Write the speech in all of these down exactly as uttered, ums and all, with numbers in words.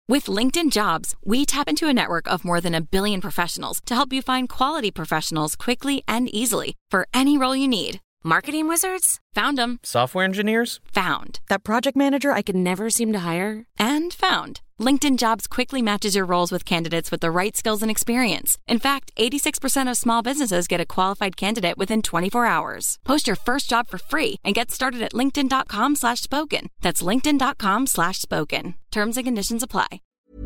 With LinkedIn Jobs, we tap into a network of more than a billion professionals to help you find quality professionals quickly and easily for any role you need. Marketing wizards? Found them. Software engineers? Found. That project manager I could never seem to hire? And found. LinkedIn Jobs quickly matches your roles with candidates with the right skills and experience. In fact, eighty-six percent of small businesses get a qualified candidate within twenty-four hours. Post your first job for free and get started at linkedin.com slash spoken. That's linkedin.com slash spoken. Terms and conditions apply.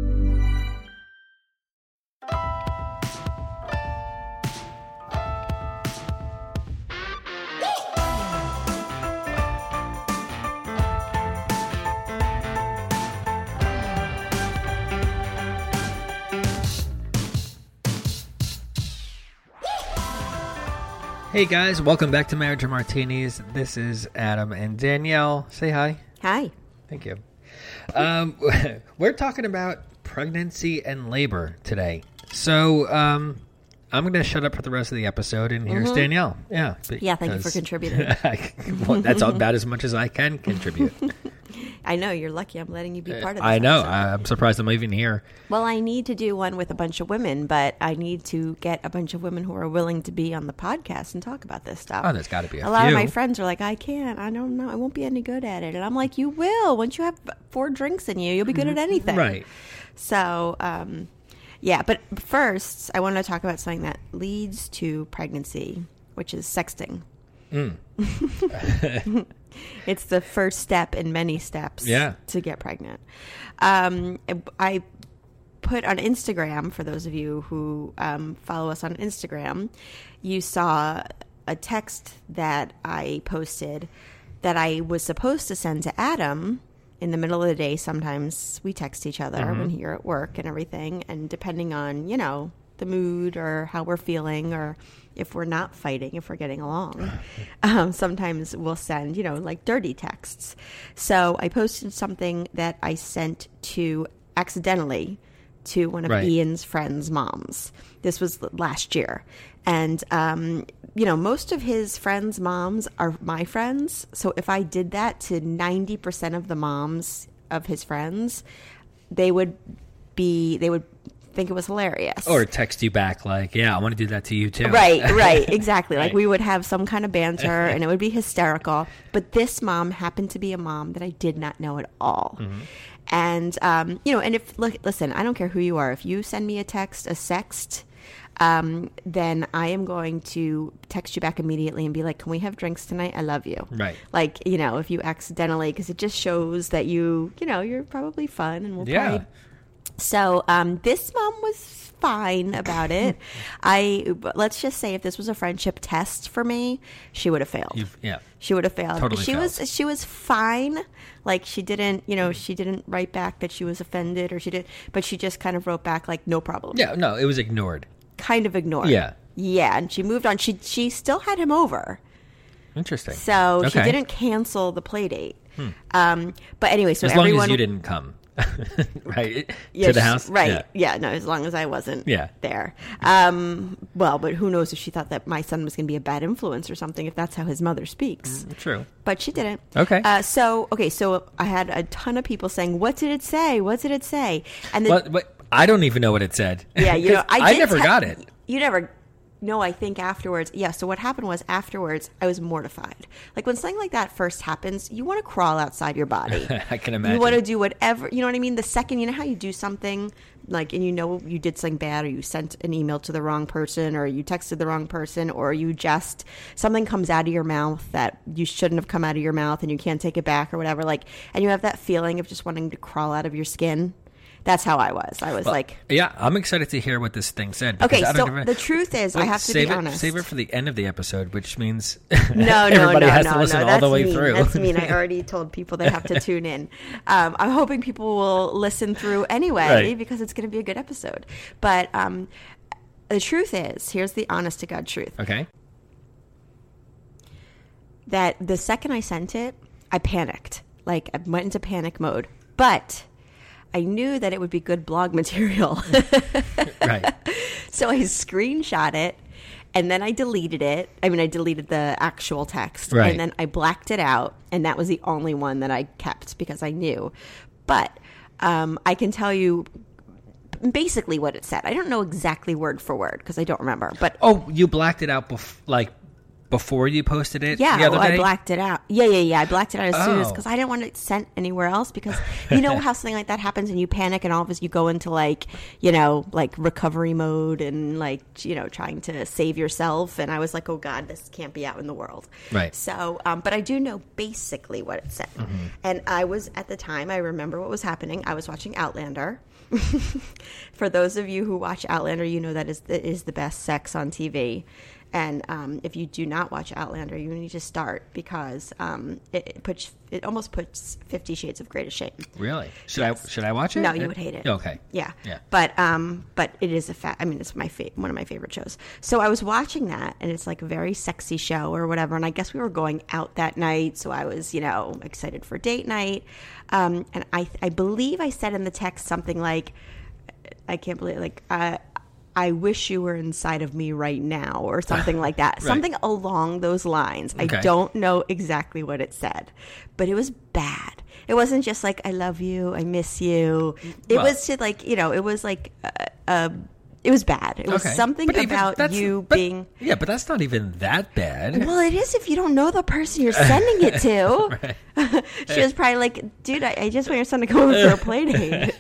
Hey guys, welcome back to Marriage and Martinis. This is Adam and Danielle. Say hi. Hi. Thank you. Um, we're talking about pregnancy and labor today. So um, I'm going to shut up for the rest of the episode, and here's mm-hmm. Danielle. Yeah. Yeah, thank you for contributing. Well, that's about as much as I can contribute. I know. You're lucky I'm letting you be part of this. I know. episode. I'm surprised I'm even here. Well, I need to do one with a bunch of women, but I need to get a bunch of women who are willing to be on the podcast and talk about this stuff. Oh, there's got to be a, a lot few. of my friends are like, I can't. I don't know. I won't be any good at it. And I'm like, you will. Once you have four drinks in you, you'll be good at anything. Right. So, um, yeah. But first, I want to talk about something that leads to pregnancy, which is sexting. Mm. It's the first step in many steps yeah. to get pregnant. Um, I put on Instagram, for those of you who um, follow us on Instagram, you saw a text that I posted that I was supposed to send to Adam in the middle of the day. Sometimes we text each other mm-hmm. when you're at work and everything. And depending on, you know, the mood or how we're feeling or if we're not fighting, if we're getting along, um, sometimes we'll send, you know, like dirty texts. So I posted something that I sent to accidentally to one of right. Ian's friends' moms. This was last year. And, um, you know, most of his friends' moms are my friends. So if I did that to ninety percent of the moms of his friends, they would be, they would think it was hilarious. Or text you back like, yeah, I want to do that to you too. Right, right, exactly. Like right. we would have some kind of banter and it would be hysterical. But this mom happened to be a mom that I did not know at all. Mm-hmm. And, um, you know, and if, look, listen, I don't care who you are. If you send me a text, a sext, um, then I am going to text you back immediately and be like, can we have drinks tonight? I love you. Right. Like, you know, if you accidentally, because it just shows that you, you know, you're probably fun and we'll yeah. probably. So um, this mom was fine about it. I let's just say if this was a friendship test for me, she would have failed. You've, yeah, she would have failed. Totally she failed. was she was fine. Like she didn't, you know, she didn't write back that she was offended or she did, but she just kind of wrote back like no problem. Yeah, no, it was ignored. Kind of ignored. Yeah, yeah, and she moved on. She she still had him over. Interesting. So okay. she didn't cancel the play date. Hmm. Um, but anyway, so as everyone, long as you didn't come. right yeah, to the house right yeah. yeah no as long as I wasn't yeah. there um well but who knows if she thought that my son was going to be a bad influence or something if that's how his mother speaks. Mm, true, but she didn't. Okay. Uh so okay so I had a ton of people saying, what did it say what did it say and the, what, what, I don't even know what it said. Yeah, you know, I, I never te- got it. You never. No, I think afterwards. Yeah. So what happened was afterwards, I was mortified. Like when something like that first happens, you want to crawl outside your body. I can imagine. You want to do whatever. You know what I mean? The second, you know how you do something like, and you know you did something bad, or you sent an email to the wrong person, or you texted the wrong person, or you just something comes out of your mouth that you shouldn't have come out of your mouth, and you can't take it back or whatever. Like, and you have that feeling of just wanting to crawl out of your skin. That's how I was. I was well, like... Yeah, I'm excited to hear what this thing said. Okay, so even, the truth is, wait, I have to save be it, honest. Save it for the end of the episode, which means no, no, everybody no, has no, to listen no, all the way mean. through. That's mean. I already told people they have to tune in. Um, I'm hoping people will listen through anyway, right. because it's going to be a good episode. But um, the truth is, here's the honest-to-God truth. Okay. That the second I sent it, I panicked. Like, I went into panic mode. But... I knew that it would be good blog material. Right. So I screenshot it, and then I deleted it. I mean, I deleted the actual text. Right. And then I blacked it out, and that was the only one that I kept because I knew. But um, I can tell you basically what it said. I don't know exactly word for word because I don't remember. But oh, you blacked it out bef- like before you posted it? Yeah, the other well, day? I blacked it out. Yeah, yeah, yeah. I blacked it out as Oh. soon as because I didn't want it sent anywhere else because you know how something like that happens and you panic and all of a sudden you go into like you know like recovery mode and like you know trying to save yourself. And I was like, oh God, this can't be out in the world. Right. So, um, but I do know basically what it said. Mm-hmm. And I was at the time. I remember what was happening. I was watching Outlander. For those of you who watch Outlander, you know that is the, is the best sex on T V. And um, if you do not watch Outlander, you need to start because um, it, it puts it almost puts Fifty Shades of Grey to shame. Really? Should Yes. I should I watch it? No, you would hate it. Okay. Yeah. Yeah. But um, but it is a fa- I mean, it's my fa- one of my favorite shows. So I was watching that, and it's like a very sexy show or whatever. And I guess we were going out that night, so I was you know excited for date night. Um, and I I believe I said in the text something like, I can't believe like. Uh, I wish you were inside of me right now or something like that. Right. Something along those lines. Okay. I don't know exactly what it said, but it was bad. It wasn't just like, I love you, I miss you. It Well- was to like, you know, it was like, uh, uh, it was bad. It was Okay. something But even- about that's- you but- being... Yeah, but that's not even that bad. Well, it is if you don't know the person you're sending it to. She was probably like, dude, I, I just want your son to go over for a play date.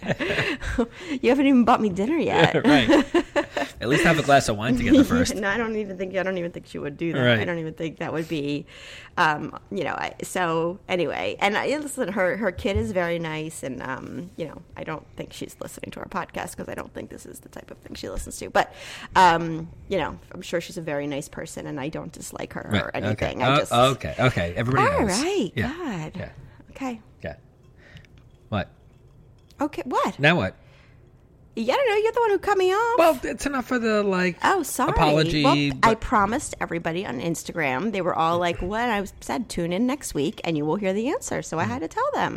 You haven't even bought me dinner yet. Right. At least have a glass of wine together first. No, I don't even think I don't even think she would do that. Right. I don't even think that would be, um, you know. I, so anyway, and I listen. Her her kid is very nice, and um, you know, I don't think she's listening to our podcast because I don't think this is the type of thing she listens to. But um, you know, I'm sure she's a very nice person, and I don't dislike her Right. or anything. Okay. I Oh, just okay. Okay. Everybody all knows. right. Yeah. God. Yeah. Okay. Yeah. What? Okay. What? Now what? Yeah, I don't know. You're the one who cut me off. Well, it's enough for the like. Oh, sorry. Apology. Well, I but- promised everybody on Instagram. They were all like, "What?" I said, "Tune in next week, and you will hear the answer." So I had to tell them.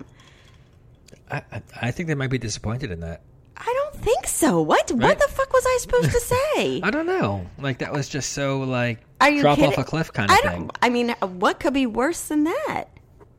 I, I, I think they might be disappointed in that. I don't think so. What? Right? What the fuck was I supposed to say? I don't know. Like that was just so like Are you drop kidding? off a cliff kind of I thing. don't. I mean, what could be worse than that?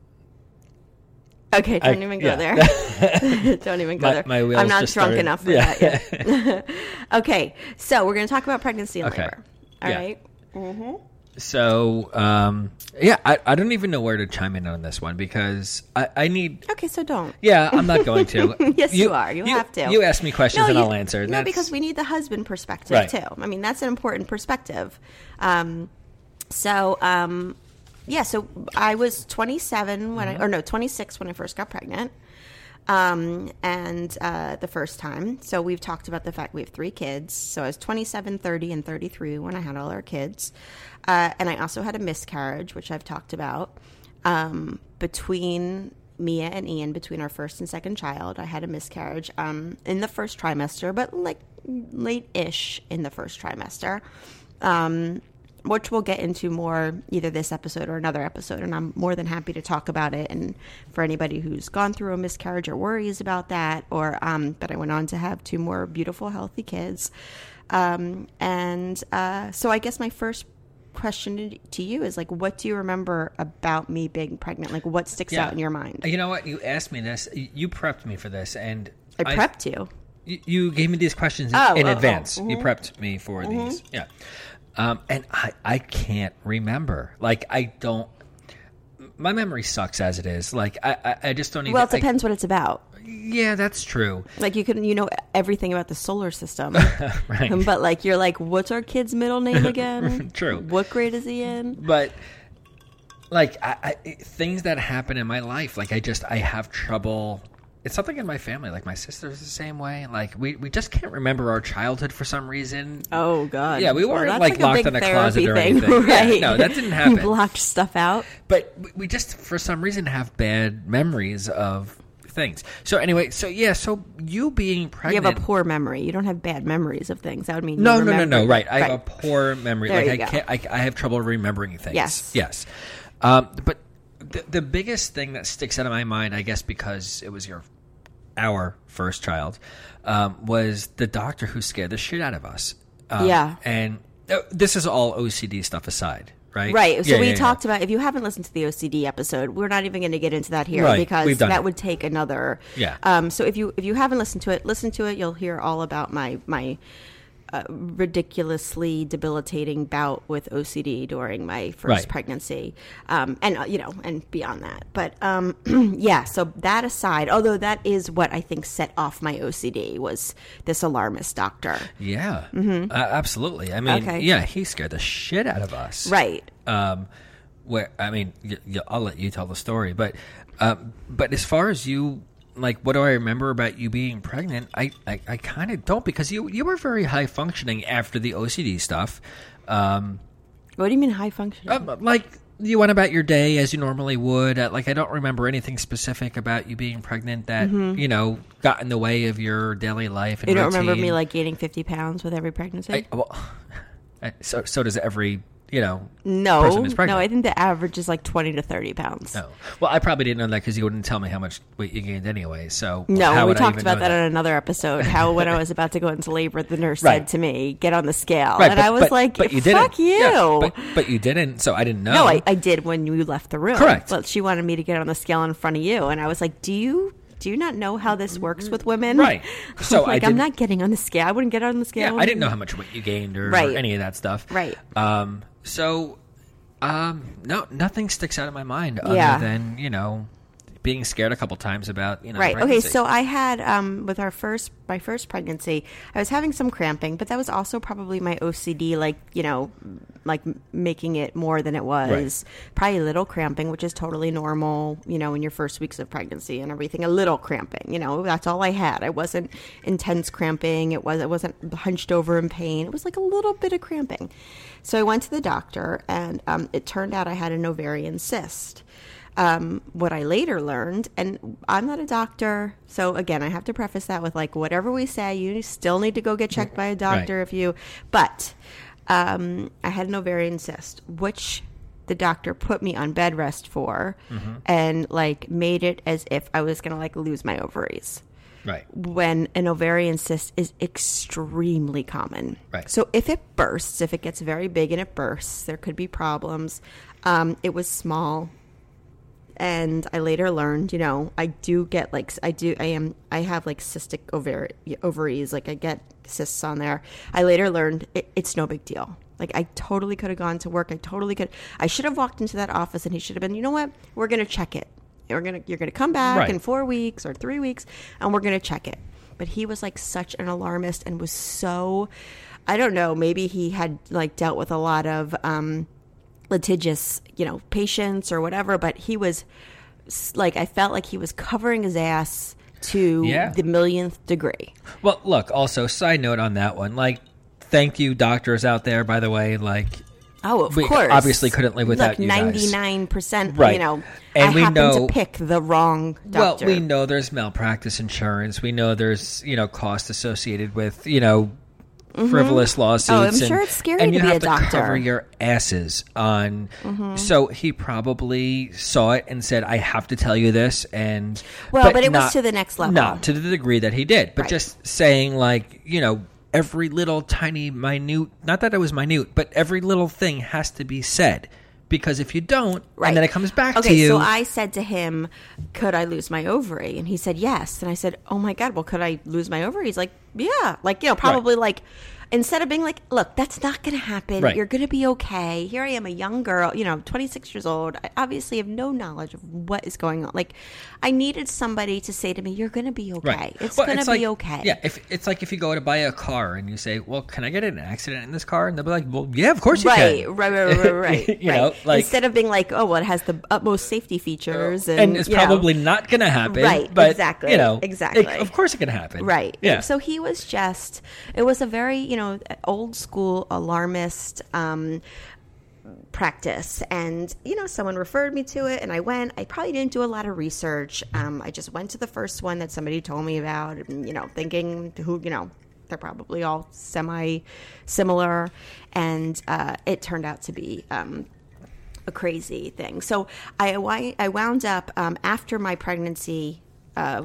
Okay, don't I- even go yeah. there. Don't even go My- there. my wheels I'm not just drunk started- enough for yeah. that yet. Okay, so we're going to talk about pregnancy and Okay. labor. All Yeah. right. Mm-hmm. So, um, yeah, I, I don't even know where to chime in on this one because I, I need. Okay, so don't. Yeah, I'm not going to. Yes, you, are. You, have to. You ask me questions and you- I'll answer. and No, that's- because we need the husband perspective Right. too. I mean, that's an important perspective. Um, so, um, yeah. So I was twenty-seven when Mm-hmm. I, or no, twenty-six when I first got pregnant. Um, and uh, the first time. So we've talked about the fact we have three kids. So I was twenty-seven, thirty, and thirty-three when I had all our kids. Uh, and I also had a miscarriage, which I've talked about. Um, between Mia and Ian, between our first and second child, I had a miscarriage um, in the first trimester, but like late-ish in the first trimester. Um, which we'll get into more either this episode or another episode, and I'm more than happy to talk about it. And for anybody who's gone through a miscarriage or worries about that, or um, but I went on to have two more beautiful, healthy kids. Um, and uh, so I guess my first question to you is like, what do you remember about me being pregnant? Like, what sticks Yeah. out in your mind? You know what? You asked me this. You prepped me for this, and I prepped you. You, you gave me these questions in, Oh, in oh, oh. advance. You Mhm. prepped me for these. Yeah. Um, and I, I can't remember. Like, I don't. My memory sucks as it is. Like, I, I, I just don't even. Well, it I- depends what it's about. yeah, that's true. Like, you can, you know, everything about the solar system. Right. But, like, you're like, what's our kid's middle name again? True. What grade is he in? But, like, I, I, things that happen in my life, like, I just, I have trouble. It's something in my family. Like, my sister's the same way. Like, we, we just can't remember our childhood for some reason. Oh, God. Yeah, we Well, weren't, that's like, a locked big in a therapy closet or thing, anything. Yeah, right? no, that didn't happen. Blocked stuff out. But we- we just, for some reason, have bad memories of things. So anyway, so yeah, so you being You pregnant. have a poor memory. You don't have bad memories of things. That would mean you no, no, no, remember- no. Right, I have a Right. poor memory. There like you I go. can't. I, I have trouble remembering things. Yes. yes. Um, but the, the biggest thing that sticks out of my mind, I guess, because it was your our first child, um, was the doctor who scared the shit out of us. Um, Yeah. and uh, this is all O C D stuff aside. right? Right. So yeah, we yeah, talked yeah. about, if you haven't listened to the O C D episode, we're not even going to get into that here Right. because We've done that it. would take another. Yeah. Um, so if you if you haven't listened to it, listen to it. You'll hear all about my my uh, ridiculously debilitating bout with O C D during my first Right. pregnancy, um, and uh, you know, and beyond that. But um, yeah. So that aside, although that is what I think set off my O C D was this alarmist doctor. Yeah, mm-hmm. uh, absolutely. I mean, Okay. yeah, he scared the shit out of us. Right. Um, where I mean, y- y- I'll let you tell the story, but um, but as far as you, like, what do I remember about you being pregnant? I I, I kind of don't, because you you were very high functioning after the O C D stuff. Um, What do you mean high functioning? um, like you went about your day as you normally would. Uh, like I don't remember anything specific about you being pregnant that you know got in the way of your daily life. And you don't remember routine. me like gaining fifty pounds with every pregnancy? I, well, so so does every you know No, person who's pregnant. no, I think the average is like twenty to thirty pounds. No. Well, I probably didn't know that because you wouldn't tell me how much weight you gained anyway. So No, how we would I talked even about know that, on another episode. How when I was about to go into labor, the nurse said Right. to me, "Get on the scale," Right, and but- I was but- like, but you "Fuck didn't. you!" Yeah, but, but you didn't, so I didn't know. no, I, I did when you left the room. Correct. But she wanted me to get on the scale in front of you, and I was like, "Do you?" Do you not know how this works with women? Right. So I like, I'm didn't- not getting on the scale. I wouldn't get on the scale. Yeah, I didn't know how much weight you gained or, Right. or any of that stuff. Right. Um. So, um, no, nothing sticks out of my mind other Yeah. than you know being scared a couple times about you know. Right. Okay. pregnancy. So I had um, with our first my first pregnancy, I was having some cramping, but that was also probably my O C D, like you know, like m- making it more than it was. Probably a little cramping, which is totally normal, you know, in your first weeks of pregnancy and everything. A little cramping, you know, that's all I had. I wasn't intense cramping. It was. I wasn't hunched over in pain. It was like a little bit of cramping. So I went to the doctor, and um, it turned out I had an ovarian cyst. Um, what I later learned, and I'm not a doctor, so again, I have to preface that with like, whatever we say, you still need to go get checked by a doctor Right. if you, but um, I had an ovarian cyst, which the doctor put me on bed rest for, Mm-hmm. and like made it as if I was going to like lose my ovaries. Right. When an ovarian cyst is extremely common. Right. So if it bursts, if it gets very big and it bursts, there could be problems. Um, it was small. And I later learned, you know, I do get like, I do, I am, I have like cystic ovari- ovaries, like I get cysts on there. I later learned it, it's no big deal. Like I totally could have gone to work. I totally could, I should have walked into that office and he should have been, you know what, we're going to check it. We're going to, you're going to come back Right. in four weeks or three weeks and we're going to check it. But he was like such an alarmist and was so, I don't know, maybe he had like dealt with a lot of, um, litigious, you know, patients or whatever, but he was s- like, I felt like he was covering his ass to Yeah. the millionth degree. Well, look. Also, side note on that one. Like, thank you, doctors out there. By the way, like. Oh, of We course. obviously couldn't live without Look, you guys. ninety-nine percent, Right. you know, And I we happened know- to pick the wrong doctor. Well, we know there's malpractice insurance. We know there's you know cost associated with you know frivolous lawsuits. Oh, I'm and, sure it's scary and to you be have a to doctor. Mm-hmm. cover your asses on. So he probably saw it and said, "I have to tell you this." And Well, but it was not- to the next level. not to the degree that he did, but Right. just saying like you know. Every little tiny minute, not that it was minute, but every little thing has to be said. Because if you don't, Right. and then it comes back okay, to you. so I said to him, could I lose my ovary? And he said, yes. And I said, oh my God, well, could I lose my ovary? He's like, yeah. Like, you know, probably like, instead of being like, look, that's not going to happen. Right. You're going to be okay. Here I am, a young girl, you know, twenty-six years old. I obviously have no knowledge of what is going on. Like, I needed somebody to say to me, you're going to be okay. Right. It's Well, going to like- be okay. Yeah, if it's like if you go to buy a car and you say, "Well, can I get in an accident in this car?" and they'll be like, "Well, yeah, of course you Right, can." right, right, right, right, right. you right. know, like instead of being like, oh, well, it has the utmost safety features, and, and it's you know. probably not going to happen. Right, But, exactly, You know, exactly. it- of course, it can happen. Right. Yeah. So he was just, it was a very, you know, old school alarmist um, practice. And, you know, someone referred me to it and I went. I probably didn't do a lot of research. Um, I just went to the first one that somebody told me about, and, you know, thinking who, you know, they're probably all semi similar. And uh, it turned out to be um, a crazy thing. So I, wi- I wound up um, after my pregnancy uh,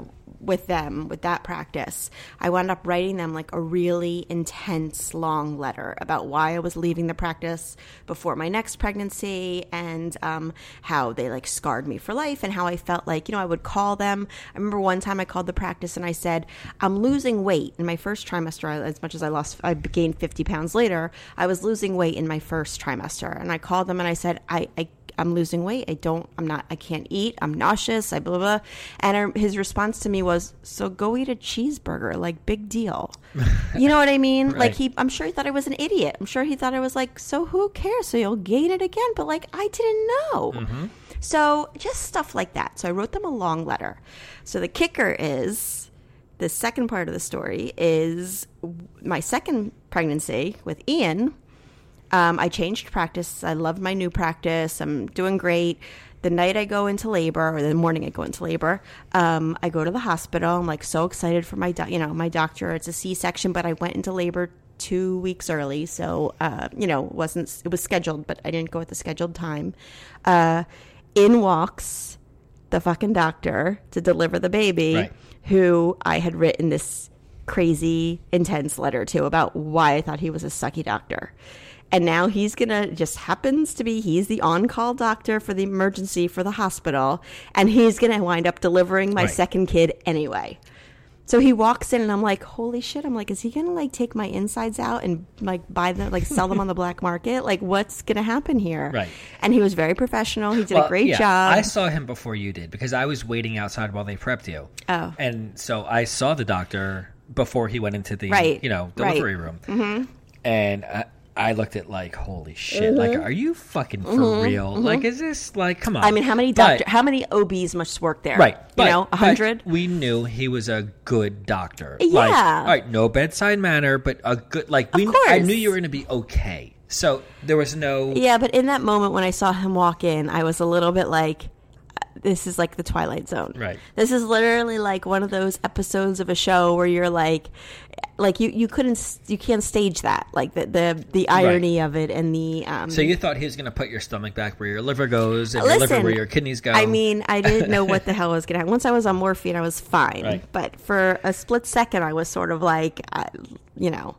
with them, with that practice, I wound up writing them like a really intense, long letter about why I was leaving the practice before my next pregnancy, and um, how they like scarred me for life, and how I felt like, you know, I would call them. I remember one time I called the practice and I said, I'm losing weight. In my first trimester, as much as I lost, I gained fifty pounds later, I was losing weight in my first trimester. And I called them and I said, I, I I'm losing weight. I don't, I'm not, I can't eat. I'm nauseous. I blah, blah, blah. And his response to me was, so go eat a cheeseburger. Like, big deal. You know what I mean? Right. Like, he, I'm sure he thought I was an idiot. I'm sure he thought I was like, so who cares? So you'll gain it again. But like, I didn't know. Mm-hmm. So just stuff like that. So I wrote them a long letter. So the kicker is, the second part of the story is my second pregnancy with Ian. Um, I changed practice. I loved my new practice. I'm doing great. The night I go into labor, or the morning I go into labor, um, I go to the hospital. I'm like so excited for my, do- you know, my doctor. It's a C-section, but I went into labor two weeks early, so uh, you know, wasn't it was scheduled, but I didn't go at the scheduled time. Uh, in walks the fucking doctor to deliver the baby, right. who I had written this crazy, intense letter to about why I thought he was a sucky doctor. And now he's going to, just happens to be, he's the on-call doctor for the emergency for the hospital. And he's going to wind up delivering my right. second kid anyway. So he walks in and I'm like, holy shit. I'm like, is he going to like take my insides out and like buy them, like sell them on the black market? Like, what's going to happen here? Right. And he was very professional. He did well, a great yeah, job. I saw him before you did because I was waiting outside while they prepped you. Oh. And so I saw the doctor before he went into the, right. you know, delivery right. room. Mm-hmm. And I, I looked at like, holy shit! Mm-hmm. Like, are you fucking for Mm-hmm. real? Mm-hmm. Like, is this like, come on? I mean, how many doctor, but, how many O Bs must work there? Right, you but, know, a hundred. We knew he was a good doctor. Yeah. Like, all right, no bedside manner, but a good. Like, we. Of course. I knew you were going to be okay. So there was no. Yeah, but in that moment when I saw him walk in, I was a little bit like, this is like the Twilight Zone. Right. This is literally like one of those episodes of a show where you're like, like you, you couldn't, you can't stage that. Like the, the, the irony right. of it and the, um. So you thought he was going to put your stomach back where your liver goes and listen, your liver where your kidneys go. I mean, I didn't know what the hell was going to happen. Once I was on morphine, I was fine. Right. But for a split second, I was sort of like, uh, you know,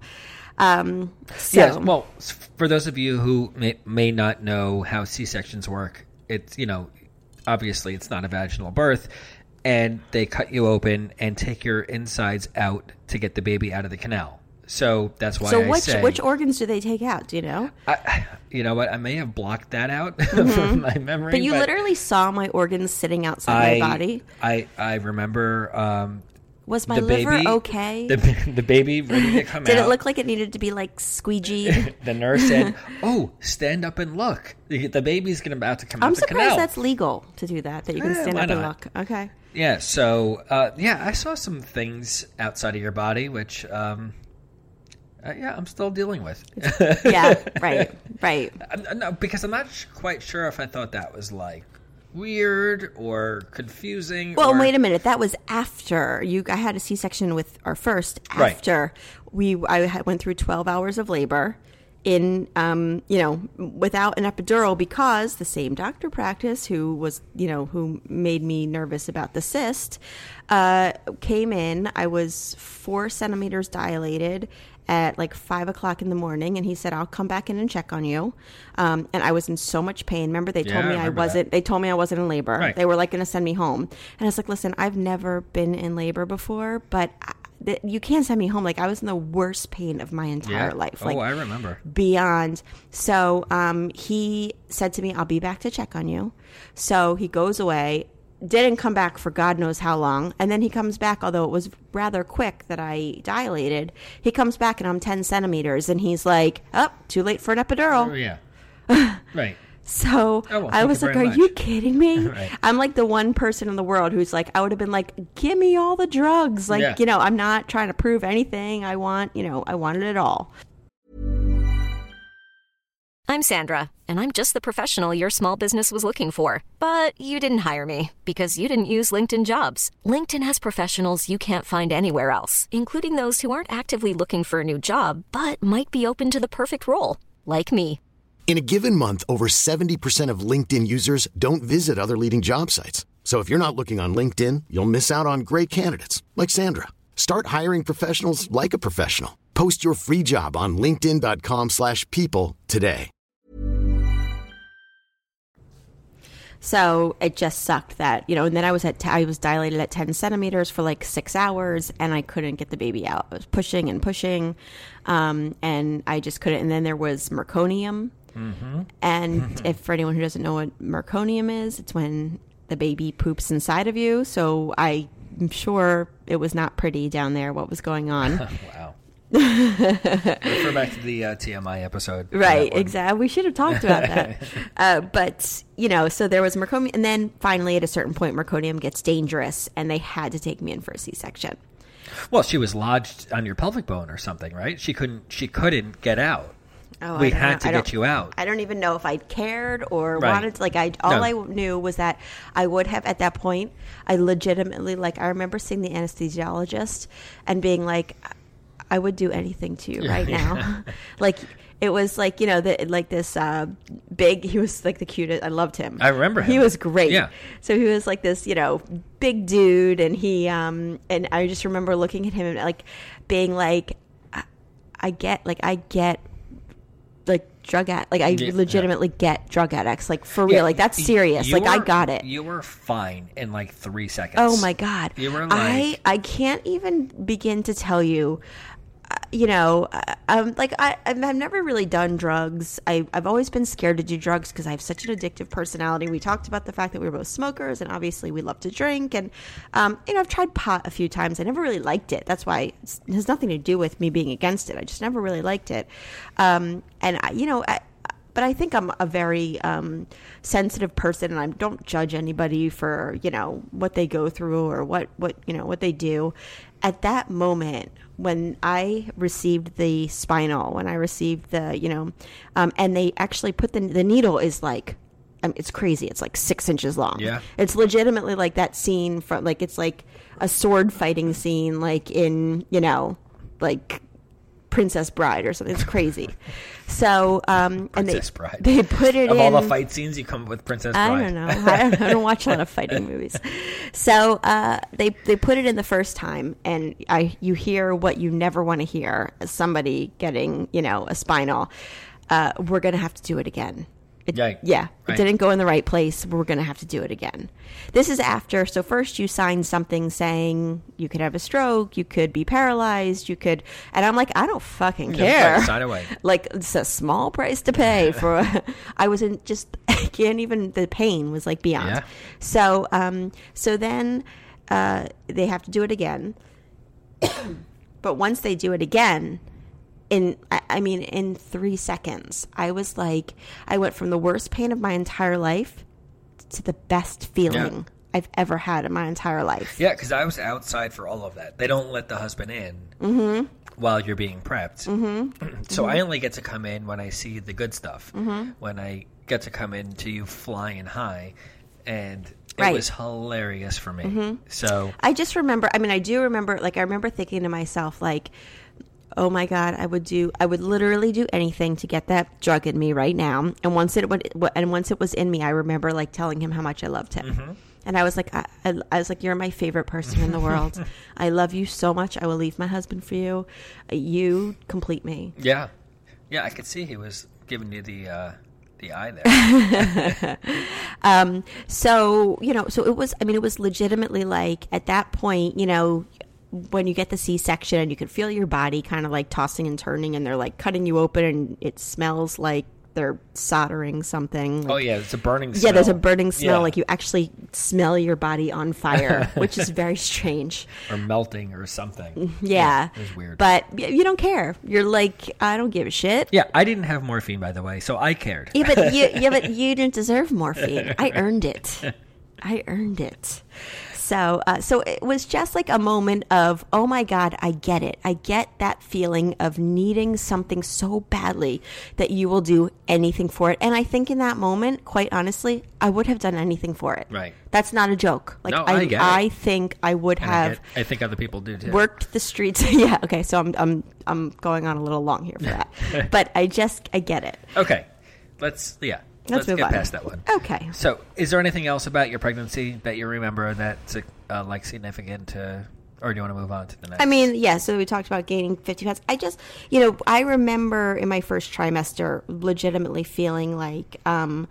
um, so. Yes. Well, for those of you who may, may not know how C-sections work, it's, you know, obviously it's not a vaginal birth, and they cut you open and take your insides out to get the baby out of the canal. So that's why so I which, say... which organs do they take out? Do you know? I, you know what? I may have blocked that out mm-hmm. from my memory. But you but literally saw my organs sitting outside I, my body. I, I remember... Um, Was my the liver baby, okay? The, the baby ready to come Did out. it look like it needed to be like squeegeed? The nurse said, "Oh, stand up and look. The, the baby's going about to come I'm out the canal." I'm surprised that's legal to do that. That you can Eh, stand why up and not? look. Okay. Yeah. So, uh, yeah, I saw some things outside of your body, which, um, uh, yeah, I'm still dealing with. Yeah. Right. Right. I, no, because I'm not sh- quite sure if I thought that was like weird or confusing. Well, or... wait a minute. That was after you. I had a C-section with our first. After right. we, I had, went through twelve hours of labor, in um, you know, without an epidural, because the same doctor practice who was, you know, who made me nervous about the cyst, uh, came in. I was four centimeters dilated at like five o'clock in the morning, and he said, "I'll come back in and check on you." Um, and I was in so much pain. Remember, they yeah, told me I, I wasn't. That. They told me I wasn't in labor. Right. They were like going to send me home, and I was like, "Listen, I've never been in labor before, but I, th- you can't send me home." Like, I was in the worst pain of my entire yeah. life. Oh, like, I remember. Beyond. So um, he said to me, "I'll be back to check on you." So he goes away. Didn't come back for God knows how long. And then he comes back, although it was rather quick that I dilated. He comes back and I'm ten centimeters. And he's like, "Oh, too late for an epidural." Oh, yeah. Right. So oh, well, I was like, are much. you kidding me? Right. I'm like the one person in the world who's like, I would have been like, give me all the drugs. Like, yeah. you know, I'm not trying to prove anything. I want, you know, I wanted it all. I'm Sandra, and I'm just the professional your small business was looking for. But you didn't hire me because you didn't use LinkedIn Jobs. LinkedIn has professionals you can't find anywhere else, including those who aren't actively looking for a new job, but might be open to the perfect role, like me. In a given month, over seventy percent of LinkedIn users don't visit other leading job sites. So if you're not looking on LinkedIn, you'll miss out on great candidates like Sandra. Start hiring professionals like a professional. Post your free job on linkedin dot com slash people today. So it just sucked that, you know, and then I was at, t- I was dilated at ten centimeters for like six hours and I couldn't get the baby out. I was pushing and pushing. Um, and I just couldn't. And then there was meconium. Mm-hmm. And mm-hmm. if for anyone who doesn't know what meconium is, it's when the baby poops inside of you. So I'm sure it was not pretty down there, what was going on. Wow. Refer back to the uh, T M I episode. Right, exactly. We should have talked about that. uh, but, you know, so there was meconium. And then finally, at a certain point, meconium gets dangerous. And they had to take me in for a C-section. Well, she was lodged on your pelvic bone or something, right? She couldn't, she couldn't get out. Oh, we I had know. to I get you out. I don't even know if I cared or Right. wanted to. Like, I all No. I knew was that I would have, at that point, I legitimately, like, I remember seeing the anesthesiologist and being like, I would do anything to you right now. Like, it was like, you know, the, like this uh, big, he was like the cutest. I loved him. I remember him. He was great. Yeah. So he was like this, you know, big dude. And he, um, and I just remember looking at him and like being like, I, I get, like, I get, like, drug addict. Like, I Yeah, legitimately yeah. get drug addicts. Like, for real. Yeah, Like, that's y- serious. you Like, I were- got it. You were fine in like three seconds. Oh my God. You were I, like- I can't even begin to tell you, uh, you know, uh, um, like I, I've, I've never really done drugs. I, I've always been scared to do drugs because I have such an addictive personality. We talked about the fact that we were both smokers and obviously we love to drink. And, um, you know, I've tried pot a few times. I never really liked it. That's why it's, it has nothing to do with me being against it. I just never really liked it. Um, and, I, you know, I, But I think I'm a very um, sensitive person, and I don't judge anybody for, you know, what they go through or what, what you know what they do. At that moment, when I received the spinal, when I received the, you know, um, and they actually put the the needle is like, um, it's crazy. It's like six inches long. Yeah. It's legitimately like that scene from, like, it's like a sword fighting scene, like in, you know, like Princess Bride or something. It's crazy. So, um, and they, Princess Bride. they put it of in. all the fight scenes, you come up with Princess Bride. I don't know. I don't, I don't watch a lot of fighting movies. So uh, they they put it in the first time, and I you hear what you never want to hear as somebody getting, you know, a spinal. Uh, we're gonna have to do it again. It, Yeah, yeah, right. it didn't go in the right place. We're going to have to do it again. This is after. So first you signed something saying you could have a stroke, you could be paralyzed, you could, and I'm like, I don't fucking Yeah, care. right, sign away. Like, it's a small price to pay for. I was in just, I can't even. The pain was like beyond. Yeah. So, um, so then uh, they have to do it again. But once they do it again. In, I mean, in three seconds, I was like, I went from the worst pain of my entire life to the best feeling Yeah. I've ever had in my entire life. Yeah, because I was outside for all of that. They don't let the husband in Mm-hmm. while you're being prepped. Mm-hmm. So Mm-hmm. I only get to come in when I see the good stuff. Mm-hmm. When I get to come in to you flying high. And it Right. was hilarious for me. Mm-hmm. So I just remember, I mean, I do remember, like, I remember thinking to myself, like, oh my God, I would do, I would literally do anything to get that drug in me right now. And once it would, and once it was in me, I remember like telling him how much I loved him. Mm-hmm. And I was like, I, I, I was like, you're my favorite person in the world. I love you so much. I will leave my husband for you. You complete me. yeah, yeah, I could see he was giving you the uh, the eye there. um, so, you know, so it was, I mean, it was legitimately like at that point, you know, when you get the C-section and you can feel your body kind of like tossing and turning and they're like cutting you open and it smells like they're soldering something. Like, Oh yeah, it's a burning smell. yeah, there's a burning smell. Yeah. Like you actually smell your body on fire, which is very strange. or melting or something. Yeah. it was weird. But y- you don't care. You're like, I don't give a shit. Yeah, I didn't have morphine, by the way, so I cared. Yeah, but you, yeah, but you didn't deserve morphine. I earned it. I earned it. So, uh, so it was just like a moment of, oh my God, I get it. I get that feeling of needing something so badly that you will do anything for it. And I think in that moment, quite honestly, I would have done anything for it. Right. That's not a joke. Like No, I, I get it. I think I would And I, have get- I think other people do too. worked the streets. Yeah. Okay. So I'm, I'm, I'm going on a little long here for that, but I just, I get it. Okay, let's yeah. Let's, Let's move get on. past that one. Okay. So, is there anything else about your pregnancy that you remember that's uh, like significant, uh, or do you want to move on to the next? I mean, yeah, so we talked about gaining fifty pounds. I just, you know, I remember in my first trimester legitimately feeling like um,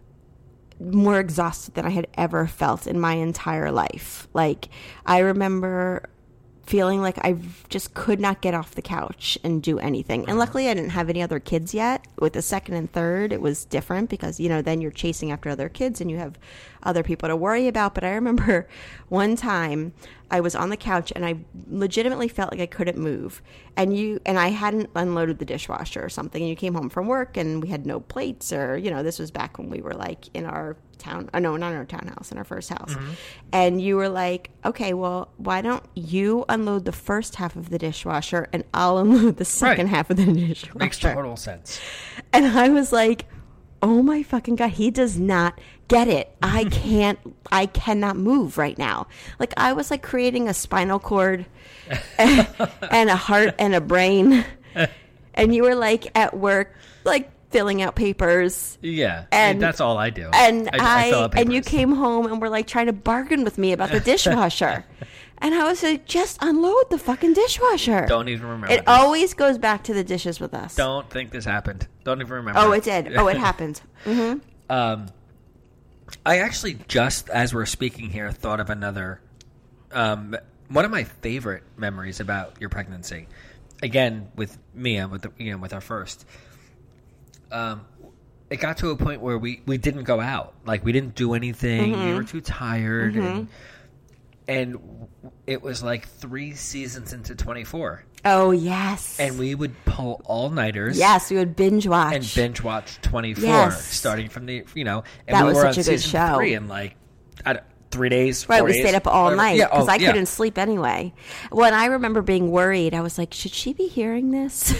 more exhausted than I had ever felt in my entire life. Like, I remember feeling like I just could not get off the couch and do anything. And luckily I didn't have any other kids yet. With the second and third, it was different because, you know, then you're chasing after other kids and you have other people to worry about. But I remember one time I was on the couch and I legitimately felt like I couldn't move. And you and I hadn't unloaded the dishwasher or something. And you came home from work and we had no plates, or, you know, this was back when we were like in our town, oh no, not in our townhouse, in our first house. Mm-hmm. And you were like, okay, well, why don't you unload the first half of the dishwasher and I'll unload the second Right. half of the dishwasher. Makes total sense. And I was like, oh my fucking God, he does not get it. I can't, I cannot move right now. Like, I was like creating a spinal cord and, and a heart and a brain. And you were like at work, like filling out papers. Yeah, And that's all I do. And I, I fill I, out and you papers. came home and were like trying to bargain with me about the dishwasher. And I was like, just unload the fucking dishwasher. Don't even remember. It this. always goes back to the dishes with us. Don't think this happened. Don't even remember. Oh, it did. Oh, it happened. Mm-hmm. Um, I actually just as we're speaking here thought of another. Um, one of my favorite memories about your pregnancy, again with Mia, with the, you know, with our first. Um, it got to a point where we, we didn't go out. Like, we didn't do anything. Mm-hmm. We were too tired. Mm-hmm. And, and it was like three seasons into twenty-four. Oh, yes. And we would pull all-nighters. Yes, we would binge watch. And binge watch twenty-four, Yes. starting from the, you know. And That we was were such on a good season show. three in like, I don't, three days, Right, four we days, stayed up all whatever. night Yeah, because oh, I yeah. couldn't sleep anyway. When I remember being worried, I was like, should she be hearing this?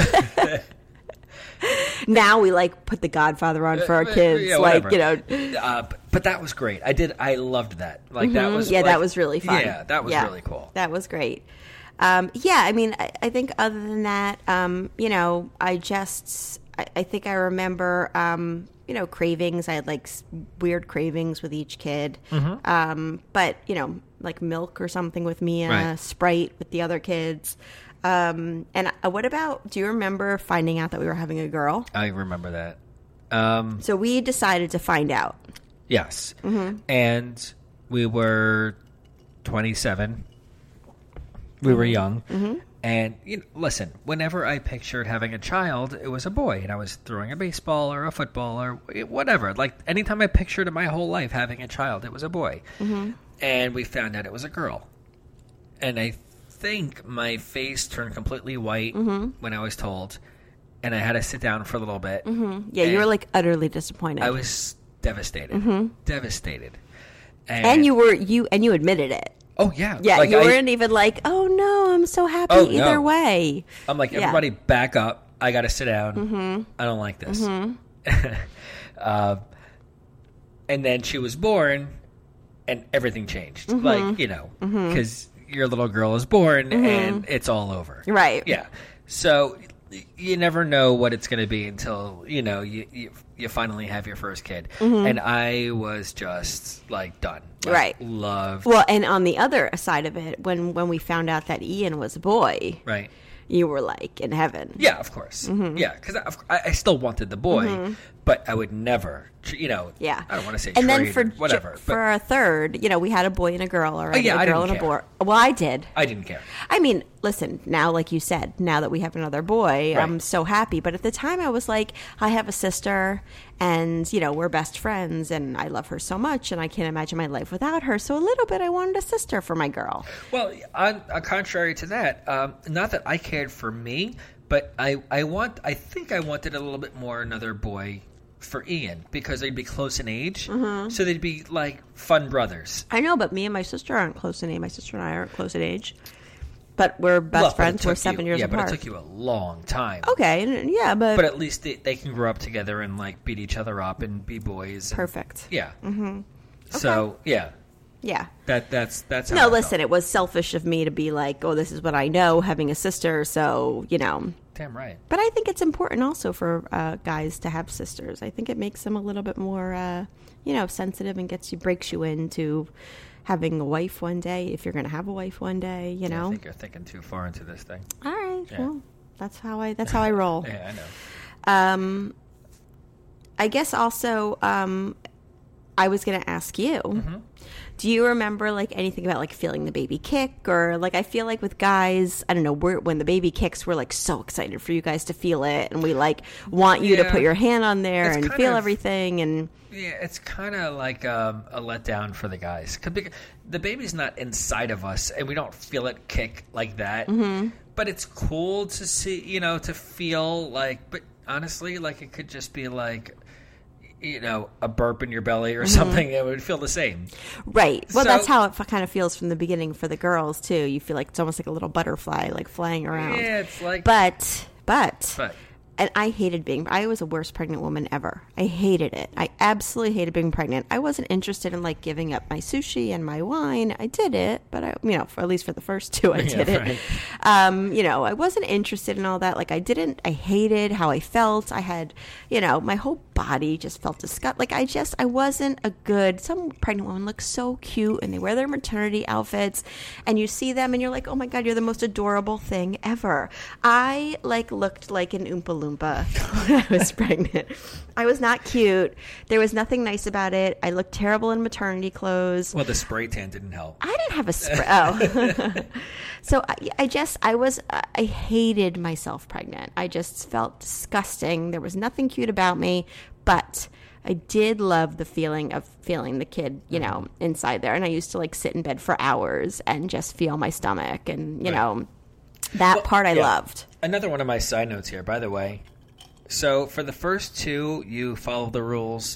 Now we like put The Godfather on for our kids, Yeah, like, whatever. you know. Uh, but, but that was great. I did. I loved that. Like that was. Yeah, like- that was really fun. Yeah, that was Yeah, really cool. That was great. Um, yeah, I mean, I, I think other than that, um, you know, I just, I, I think I remember, um, you know, cravings. I had like s- weird cravings with each kid. Mm-hmm. Um, but, you know, like milk or something with Mia, Right. Sprite with the other kids. Um, and uh, what about, do you remember finding out that we were having a girl? I remember that. Um, So we decided to find out. yes, Mm-hmm. and we were twenty-seven. We were young, Mm-hmm. and you know, listen. Whenever I pictured having a child, it was a boy, and I was throwing a baseball or a football or whatever. Like anytime I pictured in my whole life having a child, it was a boy. Mm-hmm. And we found out it was a girl, and I think my face turned completely white Mm-hmm. when when I was told, and I had to sit down for a little bit. Mm-hmm. Yeah, you were And like utterly disappointed. I was devastated, devastated, and, Mm-hmm. and you were, you, and you admitted it. oh yeah, Yeah, like you I, weren't even like, oh no, I'm so happy Oh, either no. way. I'm like, Yeah. everybody back up. I got to sit down. Mm-hmm. I don't like this. Mm-hmm. uh, and then she was born, and everything changed. Mm-hmm. Like, you know, because your little girl is born, and it's all over. Right. Yeah. So y- you never know what it's going to be until, you know, you, you you finally have your first kid. And I was just, like, done. Like, Mm-hmm. Right. Loved. Well, and on the other side of it, when when we found out that Ian was a boy, right. you were like in heaven. Yeah, of course. Mm-hmm. Yeah, because I, I still wanted the boy, but I would never, tr- you know. Yeah. I don't want to say And then trade for or whatever. for but our third, you know, we had a boy and a girl already. yeah, a I girl didn't and a care. boy. Well, I did. I didn't care. I mean, listen, now, like you said, now that we have another boy, I'm Right. so happy. But at the time, I was like, I have a sister, and, you know, we're best friends, and I love her so much, and I can't imagine my life without her. So a little bit, I wanted a sister for my girl. Well, on, on contrary to that, um, not that I cared for me, but I, I want, I think I wanted a little bit more another boy for Ian because they'd be close in age, Mm-hmm. so they'd be like fun brothers. I know, but me and my sister aren't close in age. My sister and I aren't close in age. But we're best Well, but it friends. We're took seven you, years yeah, apart. but it took you a long time. Okay, and- yeah, but, But at least they, they can grow up together and like beat each other up and be boys. and- perfect. Yeah. Mm-hmm. So yeah, Yeah. that that's that's how No, I listen, felt. it was selfish of me to be like, oh, this is what I know, having a sister, so, you know. damn right. But I think it's important also for uh, guys to have sisters. I think it makes them a little bit more, uh, you know, sensitive and gets you, breaks you into having a wife one day, if you're going to have a wife one day, you know. Yeah, I think you're thinking too far into this thing. All right. Yeah. Well, that's how I, that's how I roll. Yeah, I know. Um, I guess also, um, I was going to ask you, mm-hmm. do you remember like anything about like feeling the baby kick, or like, I feel like with guys, I don't know, we're, when the baby kicks, we're like so excited for you guys to feel it. And we like want you yeah. to put your hand on there It's and feel of, everything. And yeah, it's kind of like um, a letdown for the guys. 'Cause the baby's not inside of us and we don't feel it kick like that. Mm-hmm. But it's cool to see, you know, to feel like, but honestly, like it could just be like, you know, a burp in your belly or mm-hmm. something that would feel the same. Right. Well, so, that's how it f- kind of feels from the beginning for the girls, too. You feel like it's almost like a little butterfly, like flying around. Yeah, it's like... But, but... But... And I hated being, I was the worst pregnant woman ever. I hated it. I absolutely hated being pregnant. I wasn't interested in like giving up my sushi and my wine. I did it, but I, you know, for at least for the first two, I did yeah, it. Right. Um, you know, I wasn't interested in all that. Like I didn't, I hated how I felt. I had, you know, my whole body just felt disgust. Like I just, I wasn't a good, some pregnant women look so cute and they wear their maternity outfits and you see them and you're like, oh my God, you're the most adorable thing ever. I like looked like an Oompa Loompa when I was pregnant. I was not cute. There was nothing nice about it. I looked terrible in maternity clothes. Well, the spray tan didn't help. I didn't have a spray. Oh. So I, I just, I was, I hated myself pregnant. I just felt disgusting. There was nothing cute about me, but I did love the feeling of feeling the kid, you know, inside there. And I used to like sit in bed for hours and just feel my stomach and, you right. know, that well, part I yeah. loved. Another one of my side notes here, by the way. So for the first two, you follow the rules.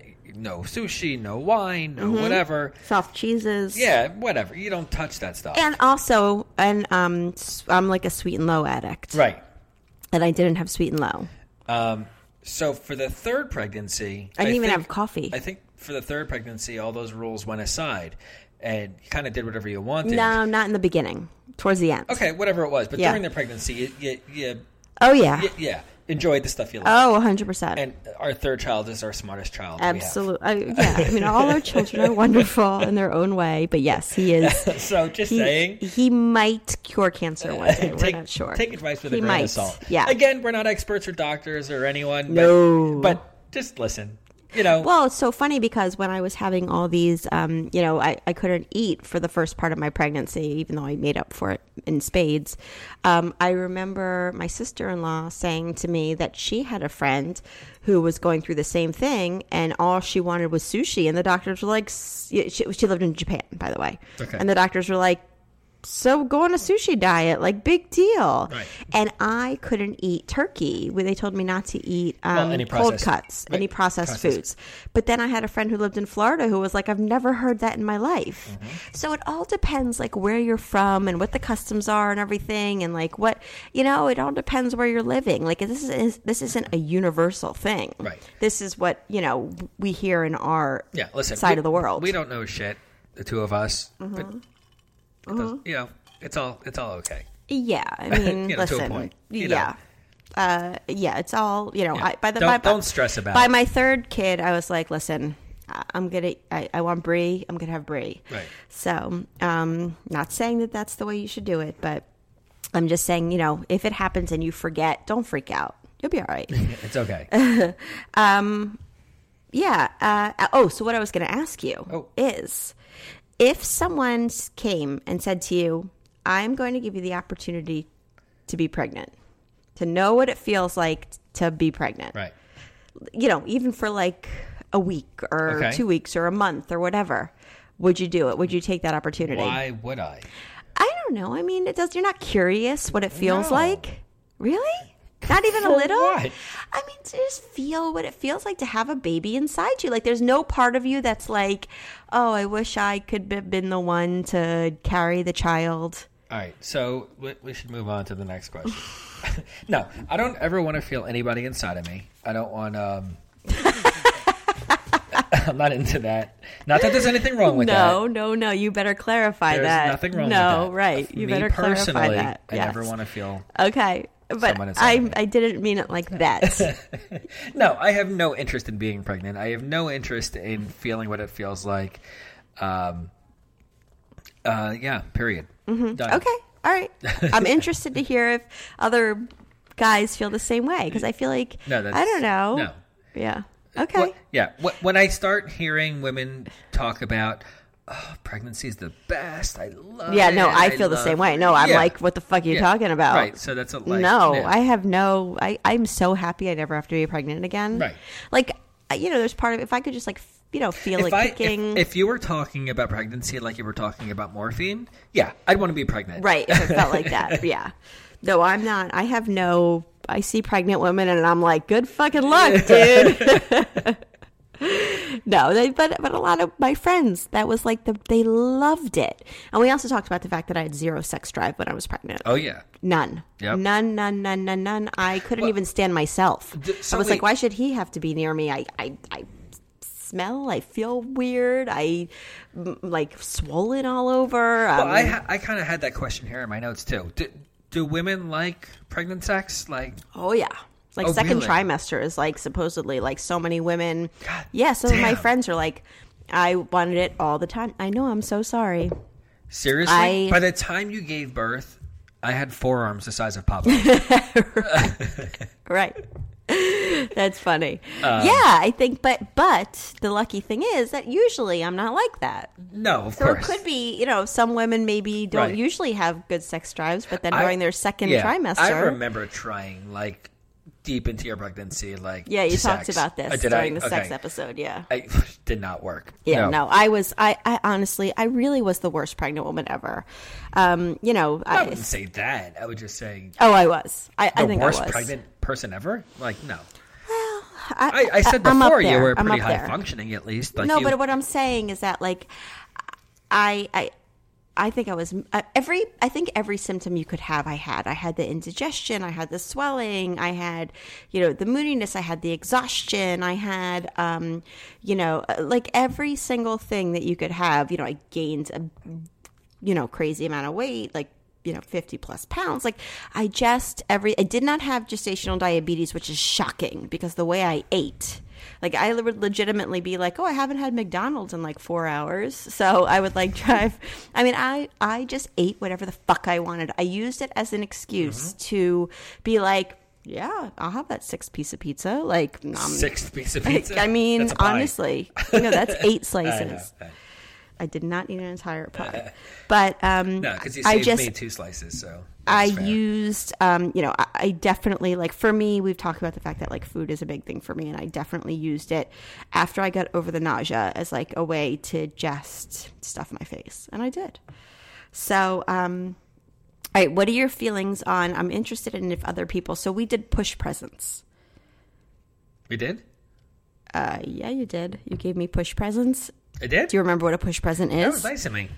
No sushi, no wine, no mm-hmm. whatever. Soft cheeses. Yeah, whatever. You don't touch that stuff. And also, and um, I'm like a sweet and low addict. Right. And I didn't have sweet and low. Um. So for the third pregnancy... I didn't I even think, have coffee. I think for the third pregnancy, all those rules went aside. And you kind of did whatever you wanted. No, not in the beginning. Towards the end. Okay, whatever it was. But yeah. during the pregnancy, you... you, you oh, yeah. You, yeah. Enjoyed the stuff you like. Oh, one hundred percent. And our third child is our smartest child. Absolutely. Uh, yeah. I mean, all our children are wonderful in their own way. But yes, he is. So just he, saying. He might cure cancer one day. We're take, not sure. Take advice with he a grain might. of salt. Yeah. Again, we're not experts or doctors or anyone. But, no. But just listen. You know. Well, it's so funny because when I was having all these, um, you know, I, I couldn't eat for the first part of my pregnancy, even though I made up for it in spades. Um, I remember my sister-in-law saying to me that she had a friend who was going through the same thing, and all she wanted was sushi. And the doctors were like, she, she lived in Japan, by the way. Okay. And the doctors were like, so go on a sushi diet, like big deal. Right. And I couldn't eat turkey. They told me not to eat um, well, any cold processed, cuts, right. any processed, processed foods. But then I had a friend who lived in Florida who was like, I've never heard that in my life. Mm-hmm. So it all depends like where you're from and what the customs are and everything. And like what, you know, it all depends where you're living. Like this is this isn't a universal thing. Right. This is what, you know, we hear in our yeah, listen, side we, of the world. We don't know shit, the two of us. Mm-hmm. But it does, you know, it's all it's all okay. Yeah, I mean, you know, listen, to a point. You yeah, uh, yeah, it's all you know. Yeah. I, by the don't, by, don't stress about by it. my third kid, I was like, listen, I'm gonna, I, I want brie. I'm gonna have brie. Right. So, um, not saying that that's the way you should do it, but I'm just saying, you know, if it happens and you forget, don't freak out. You'll be all right. It's okay. um, yeah. Uh, oh, so what I was gonna ask you oh. is, if someone came and said to you, I'm going to give you the opportunity to be pregnant, to know what it feels like to be pregnant. Right. You know, even for like a week or okay. two weeks or a month or whatever. Would you do it? Would you take that opportunity? Why would I? I don't know. I mean, it does. You're not curious what it feels No. like? Really? Not even For a little? what? I mean, to just feel what it feels like to have a baby inside you. Like, there's no part of you that's like, oh, I wish I could have been the one to carry the child. All right, so we, we should move on to the next question. No, I don't ever want to feel anybody inside of me. I don't want. Um, I'm not into that. Not that there's anything wrong with no, that. No, no, no. You better clarify there's that. There's nothing wrong no, with that. No, right. You Me better clarify personally, that. I yes. never want to feel. Okay. but someone inside of I me. I didn't mean it like that. No, I have no interest in being pregnant. I have no interest in feeling what it feels like. Um, uh, yeah, period. Mm-hmm. Done. Okay, all right. I'm interested to hear if other guys feel the same way because I feel like No, that's, I don't know. No. Yeah. Okay. What, yeah. What, when I start hearing women talk about, oh, pregnancy is the best. I love Yeah, it. no, I feel the love same way. No, I'm Yeah. like, what the fuck are you Yeah. talking about? Right. So that's a like, no, yeah. I have no. I I'm so happy I never have to be pregnant again. Right. Like, you know, there's part of if I could just like you know feel If, like I, kicking. if, if you were talking about pregnancy like you were talking about morphine, yeah, I'd want to be pregnant. Right, if it felt like that, yeah. No, I'm not. I have no. I see pregnant women, and I'm like, good fucking luck, dude. No, they, but but a lot of my friends, that was like the they loved it, and we also talked about the fact that I had zero sex drive when I was pregnant. Oh yeah. None. Yep. None, none, none, none, none. I couldn't Well, even stand myself. d- so I was wait. like, why should he have to be near me? I, I, I smell. I feel weird. I m- like swollen all over. Well, Um, I ha- I kind of had that question here in my notes too. Do, do women like pregnant sex? Like, Oh yeah. Like Oh, second really? trimester is like supposedly like so many women. God yeah, some of my damn. friends are like, I wanted it all the time. I know. I'm so sorry. seriously? I- By the time you gave birth, I had forearms the size of Papa. Right. That's funny. Um, yeah, I think, but but the lucky thing is that usually I'm not like that. No, of So course. it could be, you know, some women maybe don't Right. usually have good sex drives, but then I- during their second yeah, trimester. I remember trying like deep into your pregnancy, like Yeah, you sex. talked about this Uh, did during I? the sex Okay. episode. Yeah. I did not work. Yeah, no. I was, I, I honestly, I really was the worst pregnant woman ever. Um, you know, I I, wouldn't say that. I would just say oh, I was. I, I the think worst I was. pregnant person ever. Like, no. I, I, I said I'm up before you there. were I'm pretty up high there. functioning, at least. Like no, you, but what I'm saying is that, like, I, I, I think I was uh, every. I think every symptom you could have, I had. I had the indigestion. I had the swelling. I had, you know, the moodiness. I had the exhaustion. I had, um, you know, like every single thing that you could have. You know, I gained a, you know, crazy amount of weight, like, you know, fifty plus pounds. Like, I just every. I did not have gestational diabetes, which is shocking because the way I ate. Like, I would legitimately be like, oh, I haven't had McDonald's in like four hours. So I would like drive. I mean, I, I just ate whatever the fuck I wanted. I used it as an excuse to be like, yeah, I'll have that six piece of pizza. Like, um, sixth piece of pizza. I mean, That's a pie. honestly, you know, that's eight I slices. know. I did not eat an entire pie. But um, No, because you I saved just, me two slices, so I that's fair. used, um, you know, I, I definitely, like, for me, we've talked about the fact that, like, food is a big thing for me, and I definitely used it after I got over the nausea as, like, a way to just stuff my face, and I did. So, um, all right, what are your feelings on, I'm interested in if other people, so we did push presents. We did? Uh, yeah, you did. You gave me push presents. I did? Do you remember what a push present is? That was nice of me.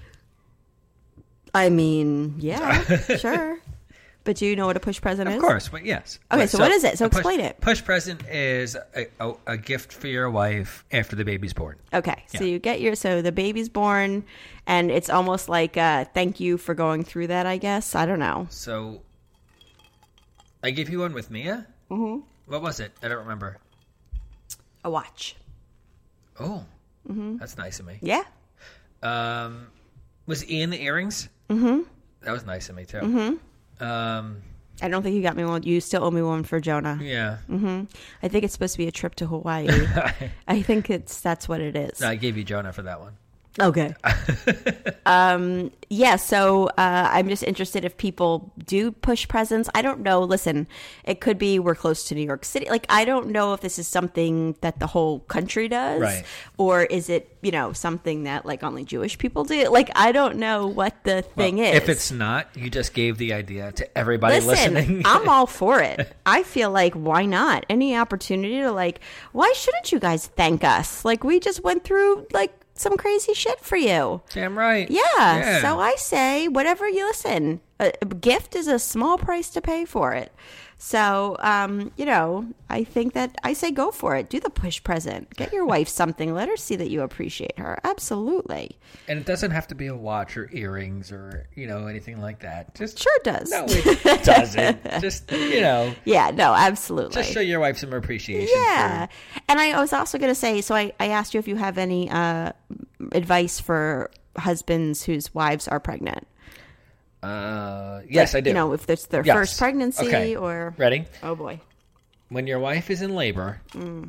I mean, yeah, sure. But do you know what a push present is? Of course, but yes. Okay, But so what is it? So a push- explain it. Push present is a, a, a gift for your wife after the baby's born. Okay, so Yeah. you get your, so the baby's born, and it's almost like uh thank you for going through that, I guess. I don't know. So, I gave you one with Mia? Mm-hmm. What was it? I don't remember. A watch. Oh, that's nice of me. Yeah. Um, was Ian the earrings? Mm-hmm. That was nice of me, too. Mm-hmm. Um, I don't think you got me one. You still owe me one for Jonah. yeah. Mm-hmm. I think it's supposed to be a trip to Hawaii. I think it's, that's what it is. No, I gave you Jonah for that one. Okay. um, yeah, so uh, I'm just interested if people do push presents. I don't know. Listen, it could be we're close to New York City. Like, I don't know if this is something that the whole country does. Right. Or is it, you know, something that, like, only Jewish people do? Like, I don't know what the thing Well, is. If it's not, you just gave the idea to everybody Listen, listening. I'm all for it. I feel like, why not? Any opportunity to, like, why shouldn't you guys thank us? Like, we just went through, like, some crazy shit for you. Damn right. Yeah, so I say, whatever you listen, A, a gift is a small price to pay for it. So, um, you know, I think that I say go for it. Do the push present. Get your wife something. Let her see that you appreciate her. Absolutely. And it doesn't have to be a watch or earrings or, you know, anything like that. Just Sure it does. No, it doesn't. Just, you know. Yeah, no, absolutely. Just show your wife some appreciation. Yeah. For... And I was also going to say, so I, I asked you if you have any uh, advice for husbands whose wives are pregnant. Uh, yes, like, I do. You know, if it's their yes. first pregnancy okay. or... Ready? Oh, boy. When your wife is in labor... Mm.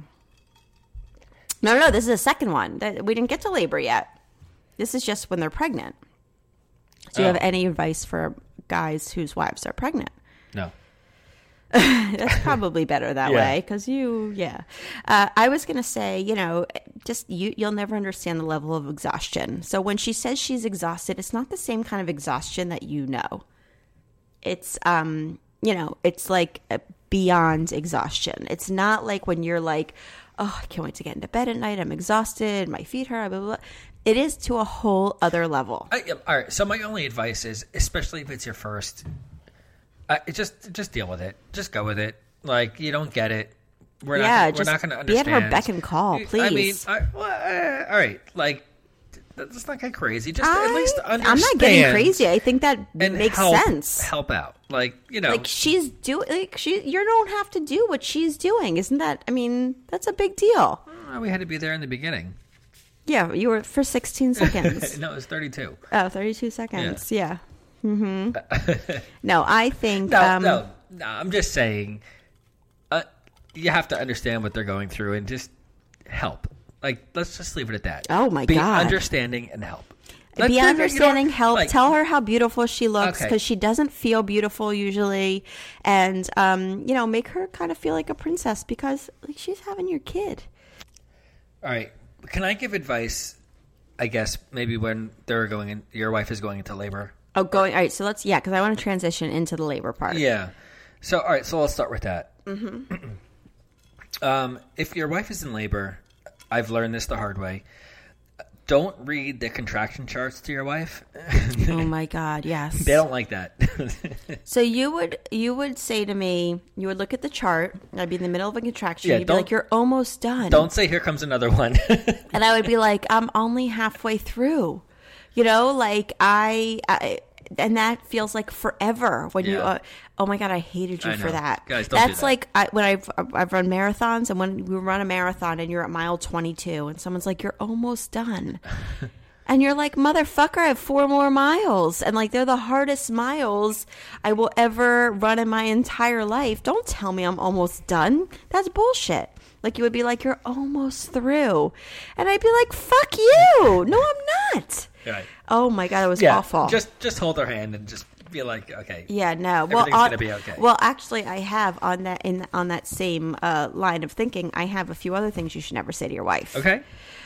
No, no, this is the second one. We didn't get to labor yet. This is just when they're pregnant. Do you oh. have any advice for guys whose wives are pregnant? No. That's probably better that yeah. way because you, yeah. Uh, I was going to say, you know, just you, you'll never understand the level of exhaustion. So when she says she's exhausted, it's not the same kind of exhaustion that you know. It's, um, you know, it's like beyond exhaustion. It's not like when you're like, oh, I can't wait to get into bed at night. I'm exhausted. My feet hurt. Blah, blah, blah. It is to a whole other level. I, all right. So my only advice is, especially if it's your first, uh, just just deal with it. Just go with it. Like you don't get it. We're yeah, not. We're just not going to understand. Be at her beck and call, please. I mean, I, well, uh, all right. Like let's not get crazy. Just I, at least understand. I'm not getting crazy. I think that and makes help, sense. Help out. Like you know, like she's doing. Like she, you don't have to do what she's doing. Isn't that? I mean, that's a big deal. Well, we had to be there in the beginning. Yeah, you were for sixteen seconds. No, it was thirty-two. Oh, thirty-two seconds. Yeah. yeah. Mm-hmm. no, no, I think... No, um, no, no, I'm just saying uh, you have to understand what they're going through and just help. Like, let's just leave it at that. Oh, my be God. Be understanding and help. Let's be understanding, you know, help. Like, tell her how beautiful she looks because okay. she doesn't feel beautiful usually. And, um, you know, make her kind of feel like a princess because like, she's having your kid. All right. Can I give advice, I guess, maybe when they're going in, your wife is going into labor? Oh, going, all right. So let's, yeah, because I want to transition into the labor part. Yeah. So, all right. So let's start with that. Mm-hmm. um, if your wife is in labor, I've learned this the hard way. Don't read the contraction charts to your wife. Oh my God, yes. They don't like that. So you would you would say to me, you would look at the chart, and I'd be in the middle of a contraction, yeah, you'd be like, you're almost done. Don't say, here comes another one. And I would be like, I'm only halfway through. You know, like I, I and that feels like forever when yeah. you, uh, oh my God, I hated you I for know. that. Guys, don't That's do that. like I, when I've, I've run marathons and when we run a marathon and you're at mile twenty-two and someone's like, you're almost done. And you're like, motherfucker, I have four more miles. And like, they're the hardest miles I will ever run in my entire life. Don't tell me I'm almost done. That's bullshit. Like, you would be like, you're almost through. And I'd be like, fuck you. No, I'm not. Right. Oh my God, it was yeah, awful. Just just hold her hand and just be like, okay. Yeah, no. Well, everything's on, gonna be okay. Well, actually, I have on that in on that same uh, line of thinking. I have a few other things you should never say to your wife. Okay.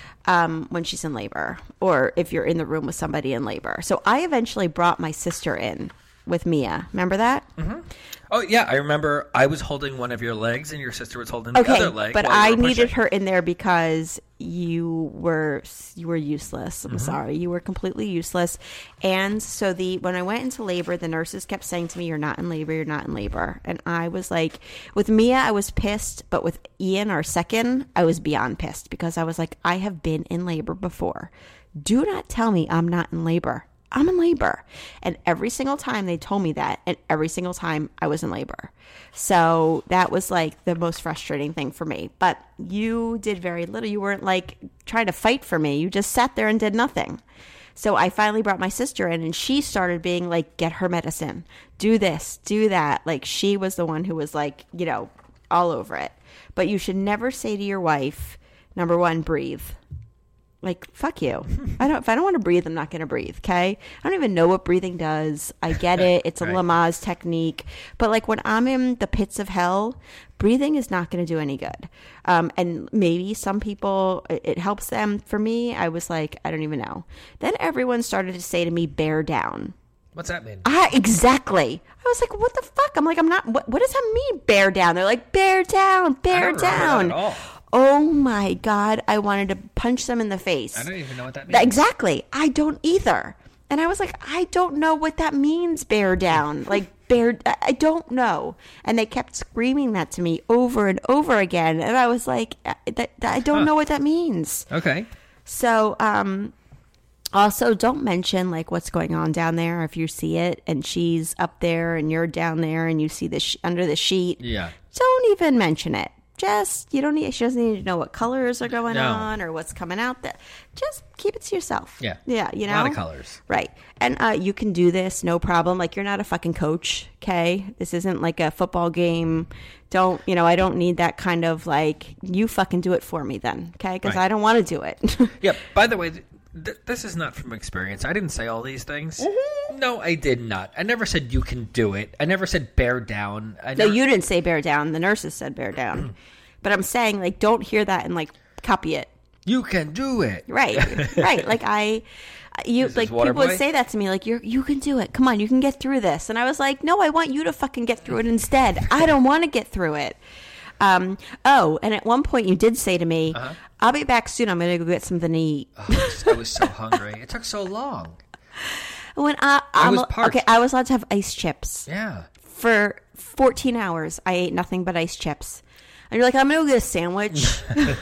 Um, when she's in labor, or if you're in the room with somebody in labor. So I eventually brought my sister in with Mia. Remember that? Mm-hmm. Oh yeah, I remember. I was holding one of your legs, and your sister was holding the okay, other leg. But while you I were needed pushing. her in there because you were you were useless. I'm Mm-hmm. sorry, you were completely useless. And so the when I went into labor, the nurses kept saying to me, "You're not in labor. You're not in labor." And I was like, with Mia, I was pissed, but with Ian, our second, I was beyond pissed because I was like, I have been in labor before. Do not tell me I'm not in labor. I'm in labor. And every single time they told me that, and every single time I was in labor. So that was like the most frustrating thing for me. But you did very little. You weren't like trying to fight for me. You just sat there and did nothing. So I finally brought my sister in and she started being like, get her medicine, do this, do that. Like she was the one who was like, you know, all over it. But you should never say to your wife, number one, breathe. Like, fuck you. I don't. If I don't want to breathe, I'm not going to breathe, okay? I don't even know what breathing does. I get it. It's a Right. Lamaze technique. But, like, when I'm in the pits of hell, breathing is not going to do any good. Um, and maybe some people, it, it helps them. For me, I was like, I don't even know. Then everyone started to say to me, bear down. What's that mean? Ah, exactly. I was like, what the fuck? I'm like, I'm not, what, what does that mean, bear down? They're like, bear down, bear I don't remember that down. at all. Oh my God, I wanted to punch them in the face. I don't even know what that means. Exactly. I don't either. And I was like, I don't know what that means, bear down. Like, bear, I don't know. And they kept screaming that to me over and over again. And I was like, I, that, I don't huh. know what that means. Okay. So, um, also don't mention like what's going on down there if you see it and she's up there and you're down there and you see the sh- under the sheet. Yeah. Don't even mention it. Just, you don't need, she doesn't need to know what colors are going no. on or what's coming out there. Just keep it to yourself. Yeah. Yeah, you know? A lot of colors. Right. And uh, you can do this, no problem. Like, you're not a fucking coach, okay? This isn't like a football game. Don't, you know, I don't need that kind of like, you fucking do it for me then, okay? Because right. I don't want to do it. Yeah, by the way, th- this is not from experience. I didn't say all these things. Mm-hmm. No, I did not. I never said you can do it. I never said bear down. I never... No, you didn't say bear down. The nurses said bear down. But I'm saying, like, don't hear that and, like, copy it. You can do it. Right, right. Like, I, you, like, people would say that to me, like, you're, you can do it. Come on, you can get through this. And I was like, no, I want you to fucking get through it instead. I don't want to get through it. Um, oh, and at one point you did say to me, uh-huh. I'll be back soon. I'm going to go get something to eat. Oh, I was so hungry. It took so long. When I, I I'm, was parched. Okay, I was allowed to have ice chips. Yeah. For fourteen hours, I ate nothing but ice chips. And you're like, I'm going to go get a sandwich.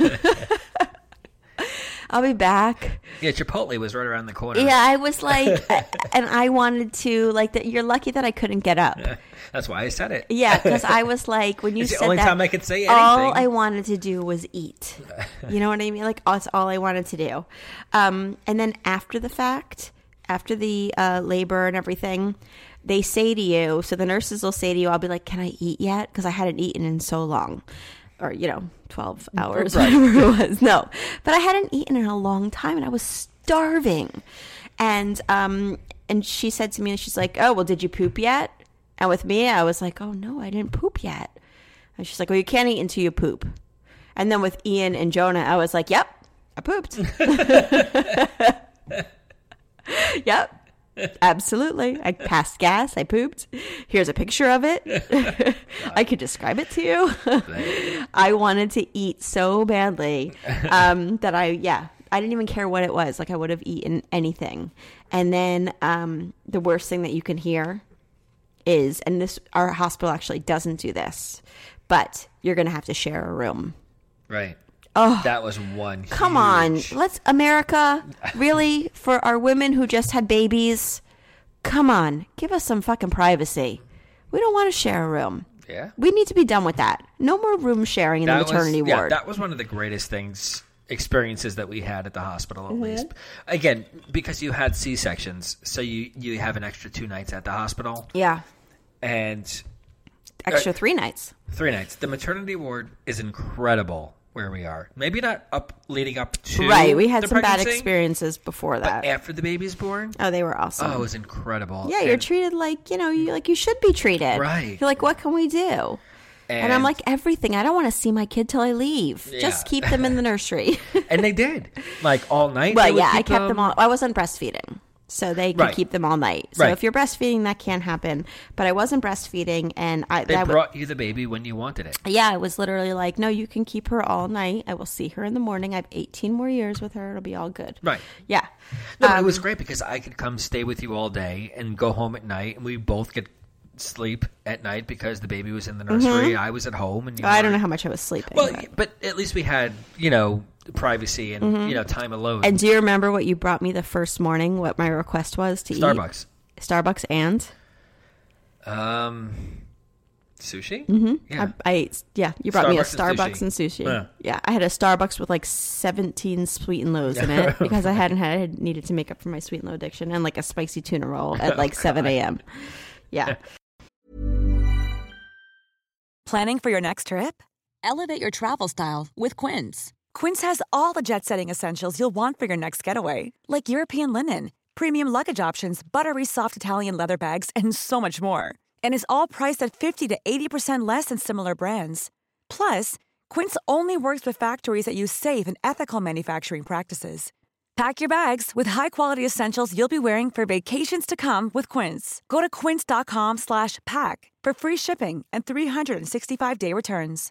I'll be back. Yeah, Chipotle was right around the corner. Yeah, I was like, and I wanted to, like, that. You're lucky that I couldn't get up. Yeah, that's why I said it. Yeah, because I was like, when you it's said the only that, time I could say anything. all I wanted to do was eat. You know what I mean? Like, that's all I wanted to do. Um, and then after the fact, after the uh, labor and everything, they say to you, so the nurses will say to you, I'll be like, can I eat yet? Because I hadn't eaten in so long. Or, you know, twelve hours, right. whatever it was. No. But I hadn't eaten in a long time, and I was starving. And um, and she said to me, she's like, oh, well, did you poop yet? And with me, I was like, oh, no, I didn't poop yet. And she's like, well, you can't eat until you poop. And then with Ian and Jonah, I was like, yep, I pooped. Yep. Absolutely. I passed gas. I pooped. Here's a picture of it. I could describe it to you. I wanted to eat so badly um, that I, yeah, I didn't even care what it was. Like, I would have eaten anything. And then um, the worst thing that you can hear is, and this, our hospital actually doesn't do this, but you're going to have to share a room. Right. Oh, that was one. Come huge... on. Let's, America, really, for our women who just had babies, come on. Give us some fucking privacy. We don't want to share a room. Yeah. We need to be done with that. No more room sharing in that the maternity was, ward. Yeah, that was one of the greatest things, experiences that we had at the hospital, at mm-hmm. least. Again, because you had C-sections, so you, you have an extra two nights at the hospital. Yeah. And... Extra uh, three nights. Three nights. The maternity ward is incredible. Where we are. Maybe not up leading up to Right, we had the some bad pregnancy, experiences before that. But after the baby's born? Oh, they were awesome. Oh, it was incredible. Yeah, and, you're treated like, you know, you like you should be treated. Right. You're like, what can we do? And, and I'm like, everything. I don't want to see my kid till I leave. Yeah. Just keep them in the nursery. And they did. Like all night? Well, yeah, I kept them... them all. I wasn't breastfeeding. So they could right. keep them all night. So right. if you're breastfeeding, that can't happen. But I wasn't breastfeeding, and I they that brought w- you the baby when you wanted it. Yeah, I was literally like, no, you can keep her all night. I will see her in the morning. I have eighteen more years with her. It'll be all good. Right. Yeah. No, um, but it was great because I could come stay with you all day and go home at night, and we both could sleep at night because the baby was in the nursery. Mm-hmm. I was at home, and you I were... don't know how much I was sleeping. Well, but, but at least we had, you know, privacy and mm-hmm. you know, time alone. And do you remember what you brought me the first morning? What my request was to Starbucks. eat? Starbucks. Starbucks and um, sushi. Mm-hmm. Yeah, I, I ate. Yeah, you brought Starbucks me a Starbucks and sushi. And sushi. Yeah. yeah, I had a Starbucks with like seventeen sweet and lows in it because I hadn't had I had needed to make up for my sweet and low addiction, and like a spicy tuna roll at like oh, seven a.m. Yeah. Planning for your next trip? Elevate your travel style with Quince. Quince has all the jet-setting essentials you'll want for your next getaway, like European linen, premium luggage options, buttery soft Italian leather bags, and so much more. And is all priced at fifty to eighty percent less than similar brands. Plus, Quince only works with factories that use safe and ethical manufacturing practices. Pack your bags with high-quality essentials you'll be wearing for vacations to come with Quince. Go to quince.com slash pack for free shipping and three sixty-five day returns.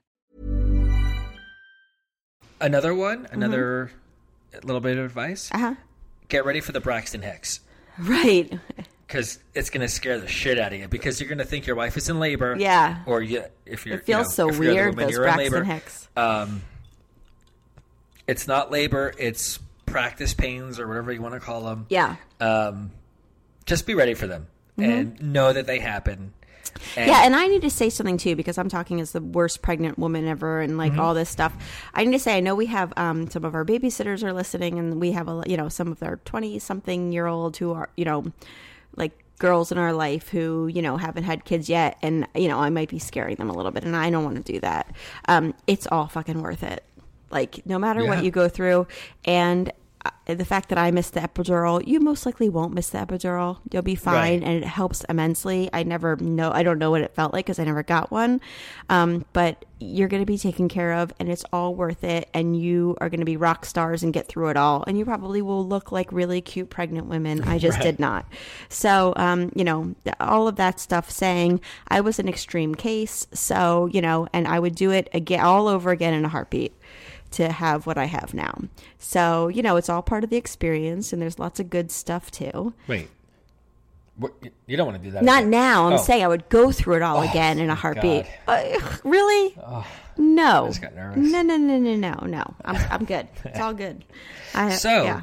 Another one, another mm-hmm. little bit of advice. Uh-huh. Get ready for the Braxton Hicks. Right. Because it's going to scare the shit out of you because you're going to think your wife is in labor. Yeah. Or you, if you're, it feels you know, so if you're the weird, woman, those you're in Braxton labor. Hicks. Um, it's not labor. It's practice pains or whatever you want to call them. Yeah. Um, just be ready for them mm-hmm. and know that they happen. And yeah, and I need to say something too because I'm talking as the worst pregnant woman ever and like mm-hmm. all this stuff. I need to say I know we have um, some of our babysitters are listening and we have a you know some of our twenty something year olds who are you know like girls in our life who you know haven't had kids yet and you know I might be scaring them a little bit and I don't want to do that. Um, it's all fucking worth it. Like no matter yeah. what you go through and. The fact that I missed the epidural, you most likely won't miss the epidural. You'll be fine, right. and it helps immensely. I never know, I don't know what it felt like because I never got one. Um, but you're going to be taken care of, and it's all worth it. And you are going to be rock stars and get through it all. And you probably will look like really cute pregnant women. I just right. did not. So, um, you know, all of that stuff saying I was an extreme case. So, you know, and I would do it again, all over again in a heartbeat. To have what I have now. So, you know, it's all part of the experience and there's lots of good stuff too. Wait, what, you don't want to do that Not again. now. I'm oh. saying I would go through it all oh, again in a heartbeat. God. Uh, really? Oh, no. I just got nervous. No, no, no, no, no, no. I'm, I'm good. It's all good. I, so, yeah.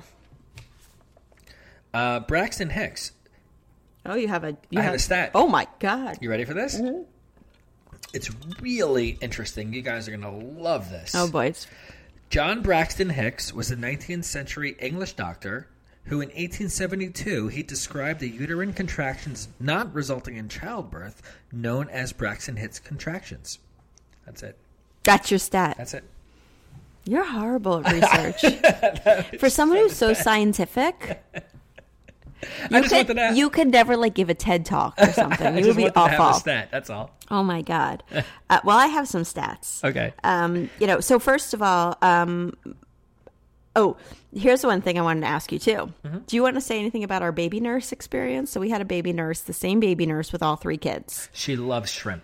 uh, Braxton Hicks. Oh, you have a... You I have, have a stat. Oh, my God. You ready for this? Mm-hmm. It's really interesting. You guys are going to love this. Oh, boy. It's... John Braxton Hicks was a nineteenth century English doctor who in eighteen seventy-two he described the uterine contractions not resulting in childbirth known as Braxton Hicks contractions. That's it. That's your stat. That's it. You're horrible at research. For someone who's so scientific... You I just could, wanted to. You could never like give a TED talk or something. I You just would be wanted to awful. have a stat. That's all. Oh my God. Uh, well, I have some stats. Okay. Um, you know, so first of all, um, oh, here's the one thing I wanted to ask you too. Mm-hmm. Do you want to say anything about our baby nurse experience? So we had a baby nurse, the same baby nurse with all three kids. She loves shrimp.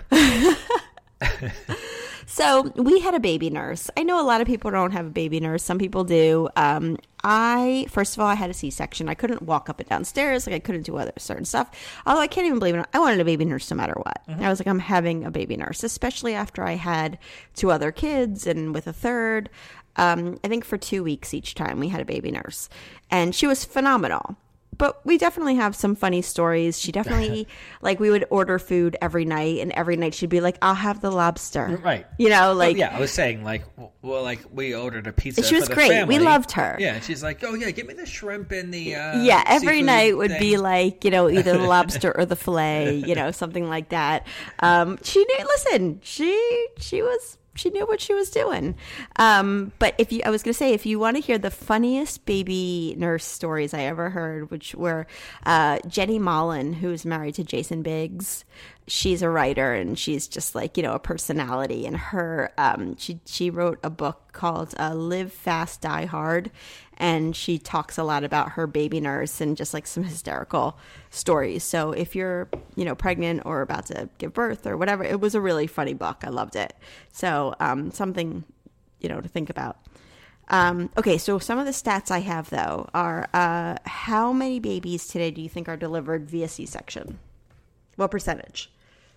So we had a baby nurse. I know a lot of people don't have a baby nurse. Some people do. Um, I, first of all, I had a C-section. I couldn't walk up and down stairs. Like I couldn't do other certain stuff. Although I can't even believe it. I wanted a baby nurse no matter what. Mm-hmm. I was like, I'm having a baby nurse, especially after I had two other kids and with a third. Um, I think for two weeks each time we had a baby nurse. And she was phenomenal. But we definitely have some funny stories. She definitely, like, we would order food every night, and every night she'd be like, I'll have the lobster. Right. You know, like... Well, yeah, I was saying, like, well, like, we ordered a pizza She was for the great. family. We loved her. Yeah, and she's like, oh, yeah, give me the shrimp and the uh, Yeah, every night would thing. be like, you know, either the lobster or the filet, you know, something like that. Um, she knew, listen, she she was... She knew what she was doing. Um, but if you, I was going to say, if you want to hear the funniest baby nurse stories I ever heard, which were uh, Jenny Mollen, who's married to Jason Biggs. She's a writer and she's just like, you know, a personality. And her, um, she she wrote a book called uh, Live Fast, Die Hard. And she talks a lot about her baby nurse and just like some hysterical stories. So if you're, you know, pregnant or about to give birth or whatever, it was a really funny book. I loved it. So um, something, you know, to think about. Um, okay, so some of the stats I have, though, are uh, how many babies today do you think are delivered via C-section? What percentage?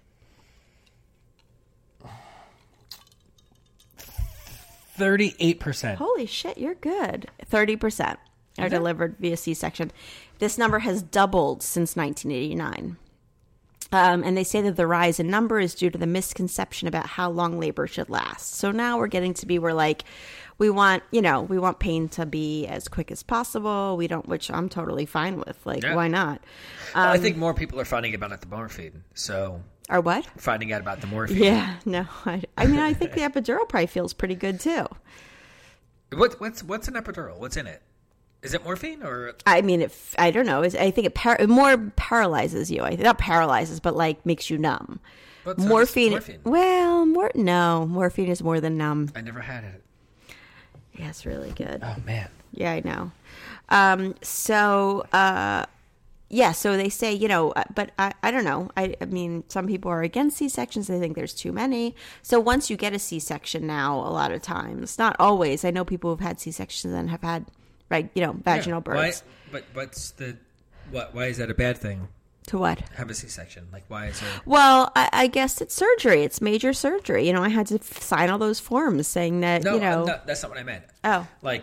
thirty-eight percent. Holy shit, you're good. thirty percent are Is it? delivered via C-section. This number has doubled since nineteen eighty-nine. Um, and they say that the rise in number is due to the misconception about how long labor should last. So now we're getting to be where, like, we want, you know, we want pain to be as quick as possible. We don't, which I'm totally fine with. Like, Yeah. why not? Well, I Um, think more people are finding out about the morphine. So Or what? finding out about the morphine. Yeah, no. I, I mean, I think the epidural probably feels pretty good, too. What, what's what's an epidural? What's in it? Is it morphine or? I mean, if I don't know. It's, I think it, par- it more paralyzes you. I think not paralyzes, but like makes you numb. What's Morphine, morphine? Well, more no. Morphine is more than numb. I never had it. Yeah, it's really good. Oh man. Yeah, I know. Um, so, uh, yeah, so they say, you know, uh, but I, I don't know. I, I mean, some people are against C-sections. They think there's too many. So once you get a C-section now, a lot of times, not always. I know people who've had C-sections and have had, right, you know, vaginal Yeah, why- births. but what's the What? Why is that a bad thing? To what? Have a C-section. Like, why is it? Well, I, I guess it's surgery. It's major surgery. You know, I had to f- sign all those forms saying that, No, you know. no, that's not what I meant. Oh. Like,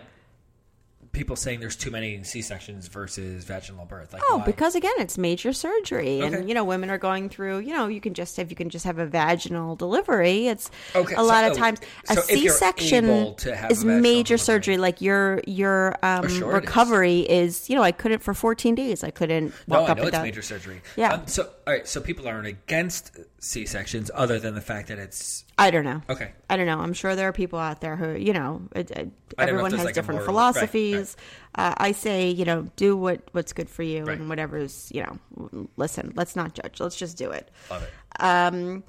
people saying there's too many C-sections versus vaginal birth. Like, Oh, why? because again, it's major surgery, Okay. and you know, women are going through. You know, you can just if you can just have a vaginal delivery. It's Okay, a lot so- of times a so if you're C-section able to have is a vaginal major delivery. surgery. Like your your um, Oh, sure it recovery is. You know, I couldn't for fourteen days. I couldn't No, walk I up know and it's down. major surgery. Yeah. Um, so, all right. So people aren't against C-sections, other than the fact that it's I don't know. okay. I don't know. I'm sure there are people out there who, you know, it, it, I don't know if everyone there's has like a different moral- right, philosophies. Uh, I say, you know, do what, what's good for you Right. and whatever's, you know, listen, let's not judge. Let's just do it. Love it. Um,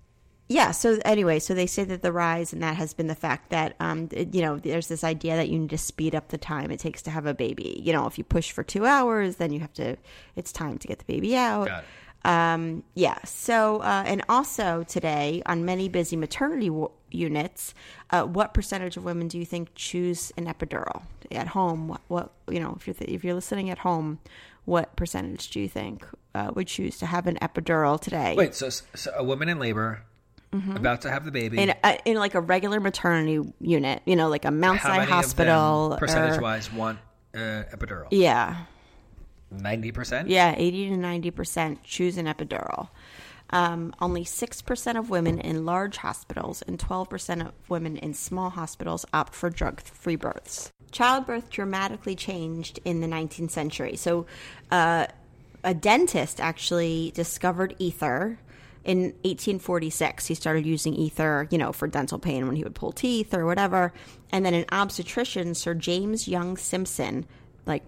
yeah. So anyway, so they say that the rise and that has been the fact that, um, it- you know, there's this idea that you need to speed up the time it takes to have a baby. You know, if you push for two hours, then you have to, it's time to get the baby out. Got it. Um, yeah. So, uh, and also today on many busy maternity w- units, uh, what percentage of women do you think choose an epidural at home? What, what you know, if you're th- if you're listening at home, what percentage do you think uh, would choose to have an epidural today? Wait. So, so a woman in labor, about to have the baby. In a, in like a regular maternity unit, you know, like a Mount how Sinai many hospital, of them, or- percentage-wise, want uh, epidural? yeah. Ninety percent. Yeah, eighty to ninety percent choose an epidural. Um, only six percent of women in large hospitals and twelve percent of women in small hospitals opt for drug-free births. Childbirth dramatically changed in the nineteenth century. So uh, a dentist actually discovered ether in eighteen forty-six. He started using ether, you know, for dental pain when he would pull teeth or whatever. And then an obstetrician, Sir James Young Simpson, like,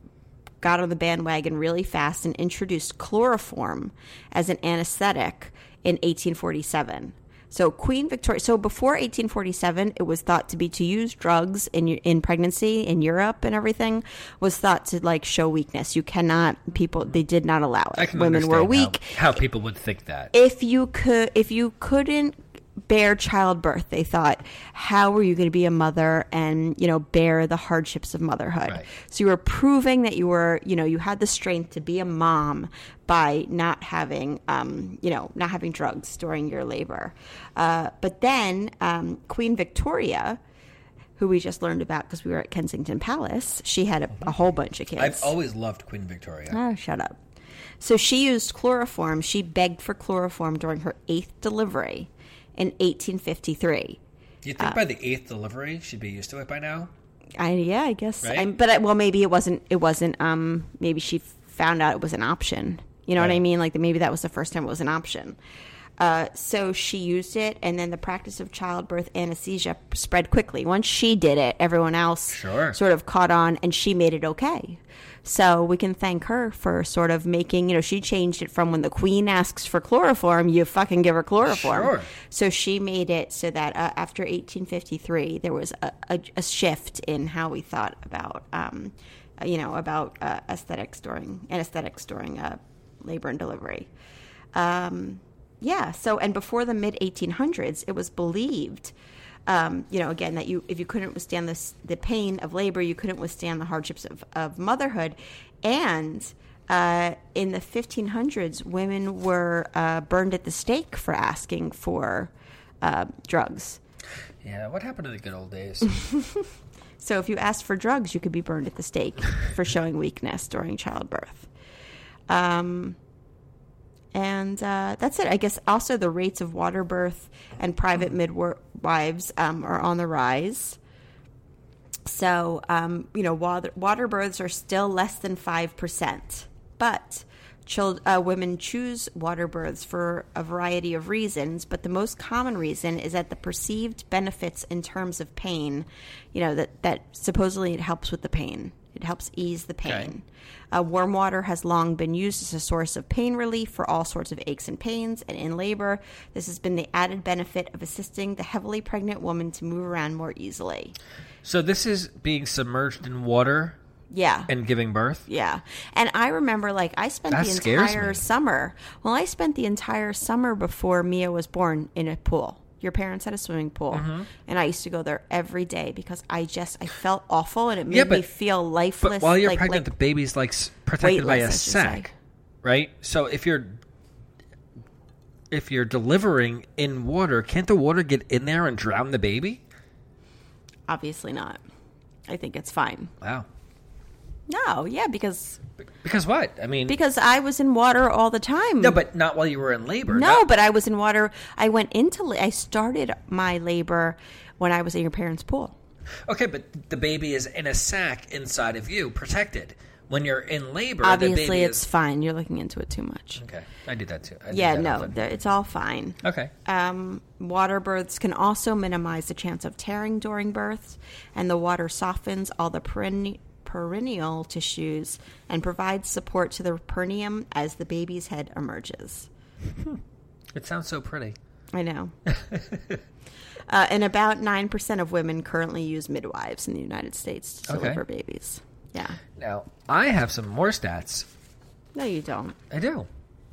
got on the bandwagon really fast and introduced chloroform as an anesthetic in eighteen forty-seven. So Queen Victoria, so before eighteen forty-seven, it was thought to be to use drugs in in pregnancy in Europe and everything was thought to like show weakness. You cannot, people, they did not allow I it. can Women were understand weak. How, how people would think that. If you could, if you couldn't bear childbirth, they thought, how were you going to be a mother and, you know, bear the hardships of motherhood? Right. So you were proving that you were, you know, you had the strength to be a mom by not having, um, you know, not having drugs during your labor. Uh, but then um, Queen Victoria, who we just learned about because we were at Kensington Palace, she had a, a whole bunch of kids. I've always loved Queen Victoria. Oh, shut up. So she used chloroform. She begged for chloroform during her eighth delivery in eighteen fifty-three. You think by the eighth delivery she'd be used to it by now? I yeah, I guess. Right? I, but I, well, maybe it wasn't. It wasn't. Um, maybe she found out it was an option. You know what I Right. mean? Like maybe that was the first time it was an option. Uh, so she used it, and then the practice of childbirth anesthesia spread quickly. Once she did it, everyone else Sure. sort of caught on, and she made it okay. So we can thank her for sort of making, you know, she changed it from when the queen asks for chloroform, you fucking give her chloroform. Sure. So she made it so that uh, after eighteen fifty-three, there was a, a, a shift in how we thought about, um, you know, about uh, aesthetics during anesthetics during uh, labor and delivery. Um, yeah. So, and before the mid eighteen hundreds, it was believed, um, you know, again, that you if you couldn't withstand this, the pain of labor, you couldn't withstand the hardships of, of motherhood, and uh, in the fifteen hundreds, women were uh, burned at the stake for asking for uh, drugs. Yeah, what happened to the good old days? So if you asked for drugs, you could be burned at the stake for showing weakness during childbirth. Um, and uh, that's it. I guess also the rates of water birth and private midwives um, are on the rise. So, um, you know, water, water births are still less than five percent. But child, uh, women choose water births for a variety of reasons. But the most common reason is that the perceived benefits in terms of pain, you know, that, that supposedly it helps with the pain. It helps ease the pain. Okay. Uh, warm water has long been used as a source of pain relief for all sorts of aches and pains. And in labor, this has been the added benefit of assisting the heavily pregnant woman to move around more easily. So this is being submerged in water Yeah. and giving birth? Yeah. And I remember, like, I spent That the scares entire me. summer. Well, I spent the entire summer before Mia was born in a pool. Your parents had a swimming pool, Mm-hmm. and I used to go there every day because I just I felt awful, and it made Yeah, but- me feel lifeless. But while you're like, pregnant, like, the baby's like s- protected by a weightless, I should sac, say. right? So if you're if you're delivering in water, can't the water get in there and drown the baby? obviously not. I think it's fine. Wow. No, yeah, because Because what? I mean, because I was in water all the time. no, but not while you were in labor. No, not- but I was in water. I went into. la- I started my labor when I was in your parents' pool. okay, but the baby is in a sac inside of you, protected. When you're in labor, the Obviously, baby it's is fine. You're looking into it too much. okay. I did that too. I did Yeah, that no, often. there- it's all fine. Okay. Um, water births can also minimize the chance of tearing during births, and the water softens all the perenni- perineal tissues and provides support to the perineum as the baby's head emerges. It sounds so pretty. I know. uh, and about nine percent of women currently use midwives in the United States to Okay. deliver babies. Yeah. Now, I have some more stats. No, you don't. I do.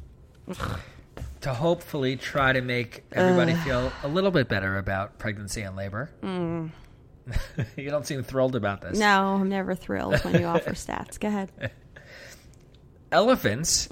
To hopefully try to make everybody feel a little bit better about pregnancy and labor. Mm. You don't seem thrilled about this. No, I'm never thrilled when you offer stats. Go ahead. Elephants.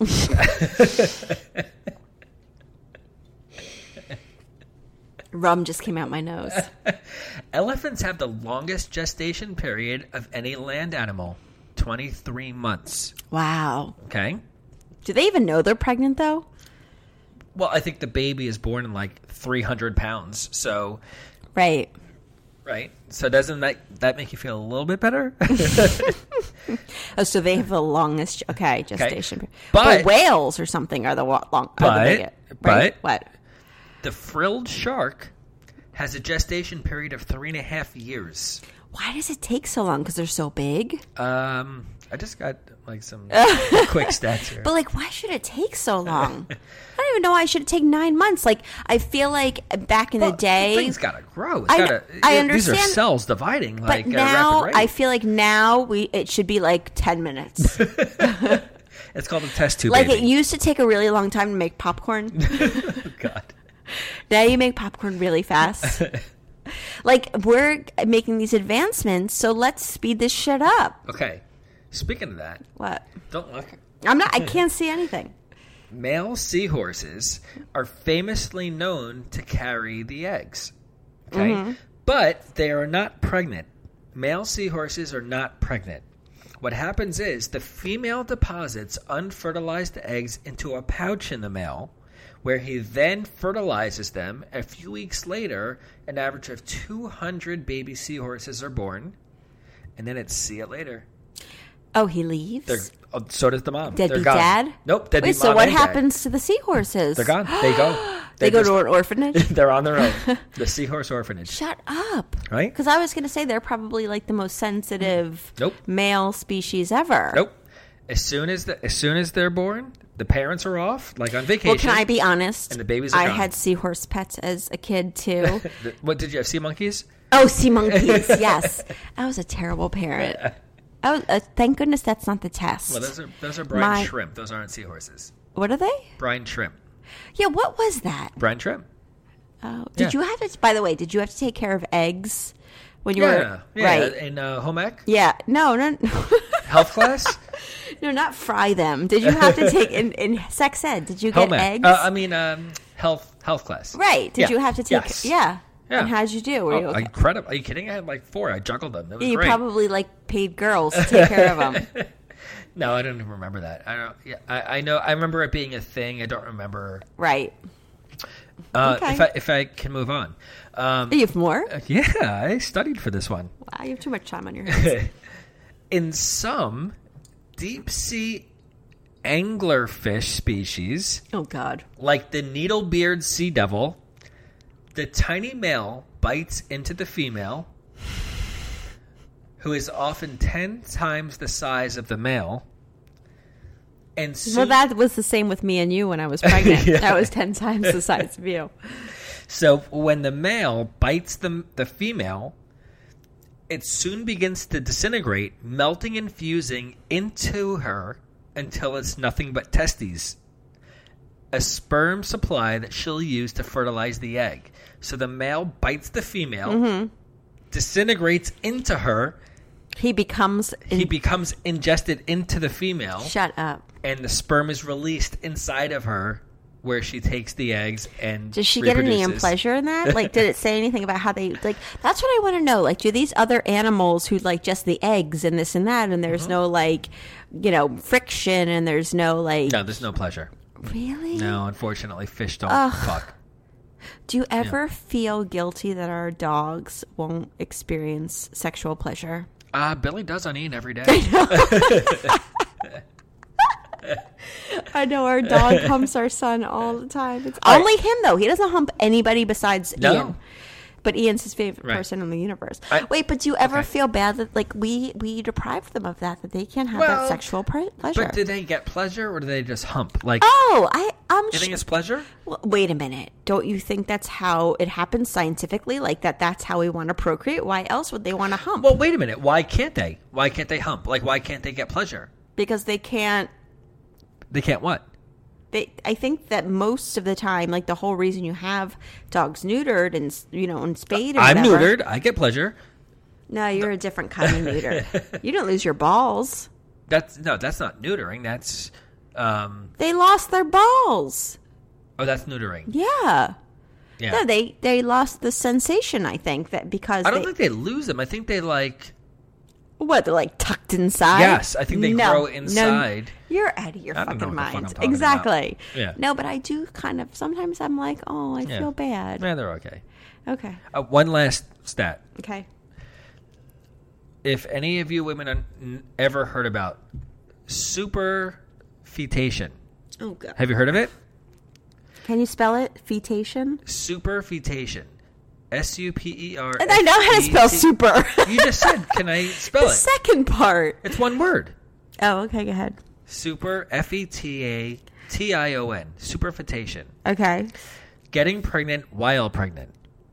Rum just came out my nose. Elephants have the longest gestation period of any land animal, twenty-three months. Wow. Okay? Do they even know they're pregnant, though? Well, I think the baby is born in like three hundred pounds. So, Right. right? So doesn't that, that make you feel a little bit better? Oh, so they have the longest, okay, gestation period. But- But whales or something are the wa- long, are the But- biggest, right? but- What? The frilled shark has a gestation period of three and a half years. Why does it take so long? Because they're so big? Um, I just got like some quick stats here. But, like, why should it take so long? I don't even know why it should take nine months. Like, I feel like back in Well, the day. things gotta grow. It's I gotta, know- I These are understand, cells dividing but like at a now, rapid rate. I feel like now we it should be like ten minutes. It's called a test tube. Like, baby. it used to take a really long time to make popcorn. Oh, God. Now you make popcorn really fast. Like, we're making these advancements, so let's speed this shit up. Okay. Speaking of that, What? don't look. I'm not. I can't see anything. Male seahorses are famously known to carry the eggs. Okay? Mm-hmm. But they are not pregnant. Male seahorses are not pregnant. What happens is the female deposits unfertilized eggs into a pouch in the male, where he then fertilizes them. A few weeks later, an average of two hundred baby seahorses are born, and then it's see you later. Oh, he leaves? They're, oh, so does the mom. They're Deadbeat gone. dad? Nope, deadbeat Wait, so mom what and dad. happens to the seahorses? They're gone. They go. They They're go just- to an orphanage? They're on their own. The seahorse orphanage. Shut up. Right? Because I was going to say they're probably like the most sensitive Nope. male species ever. Nope. As soon as the as soon as they're born, the parents are off, like on vacation. Well, can I be honest? And the babies are I gone. had seahorse pets as a kid, too. The- what did you have? Sea monkeys? Oh, sea monkeys, yes. I was a terrible parent. Oh, uh, thank goodness that's not the test. Well, those are those are brine My- shrimp. Those aren't seahorses. What are they? Brine shrimp. Yeah, what was that? Brine shrimp. Oh, did Yeah. you have to? By the way, did you have to take care of eggs when you Yeah, were yeah. right? In uh, home ec, Yeah, no, no, health class, no, not fry them. Did you have to take in, in sex ed? Did you get home ec. eggs? Uh, I mean, um, health health class. right? Did Yeah. you have to take? Yes. Yeah. Yeah. And how'd you do? Were Oh, you okay? incredible! Are you kidding? I had like four. I juggled them. It was you great. probably like paid girls to take care of them. No, I don't even remember that. I don't. Yeah, I, I know. I remember it being a thing. I don't remember. Right. Uh, Okay. If I if I can move on. Um, You have more? yeah, I studied for this one. Wow, you have too much time on your hands. In some deep sea anglerfish species, Oh God. like the needle-beard sea devil, the tiny male bites into the female, who is often ten times the size of the male. And soon, Well, that was the same with me and you when I was pregnant. Yeah. That was ten times the size of you. so when the male bites the, the female, it soon begins to disintegrate, melting and fusing into her until it's nothing but testes. a sperm supply that she'll use to fertilize the egg. So the male bites the female, mm-hmm. disintegrates into her. He becomes... In- he becomes ingested into the female. Shut up. And the sperm is released inside of her, where she takes the eggs and does she get any pleasure in that? Like, did it say anything about how they, like, that's what I want to know. Like, do these other animals who, like, just the eggs and this and that, and there's mm-hmm. no, like, you know, friction, and there's no, like... No, there's no pleasure. Really? No, unfortunately, fish don't Ugh. fuck. Do you ever Yeah. feel guilty that our dogs won't experience sexual pleasure? Uh, Billy does on Ian every day. I know our dog humps our son all the time. It's All only right. him, though. He doesn't hump anybody besides No. Ian. But Ian's his favorite Right. person in the universe. I- Wait, but do you ever okay. feel bad that, like, we, we deprive them of that, that they can't have Well, that sexual pre- pleasure? But do they get pleasure, or do they just hump? Like, Oh, I, I'm you think sh- it's pleasure? well, wait a minute. Don't you think that's how it happens scientifically? Like, that that's how we want to procreate? Why else would they want to hump? Well, wait a minute. Why can't they? Why can't they hump? Like, why can't they get pleasure? Because they can't... They can't what? They, I think that most of the time, like the whole reason you have dogs neutered and, you know, and spayed or I'm whatever- neutered. I get pleasure. No, you're a different kind of neuter. You don't lose your balls. That's no. That's not neutering. That's um. They lost their balls. Oh, that's neutering. Yeah. Yeah. No, they, they lost the sensation, I think, that because I don't they, think they lose them. I think they like. what, they're like tucked inside? Yes, I think they No, grow no, inside. you're out of your I don't know fucking what the fuck I'm mind. talking Exactly. about. Yeah. No, but I do kind of, sometimes I'm like, oh, I Yeah. feel bad. Yeah, they're okay. Okay. Uh, one last stat. Okay. If any of you women have n- ever heard about superfetation, Oh, God. have you heard of it? Can you spell it? Fetation? Superfetation. S U P E R. And I know how to spell super. You just said, can I spell The it? second part. It's one word. Oh, okay, go ahead. Super, F E T A T I O N. Superfetation. Okay. Getting pregnant while pregnant.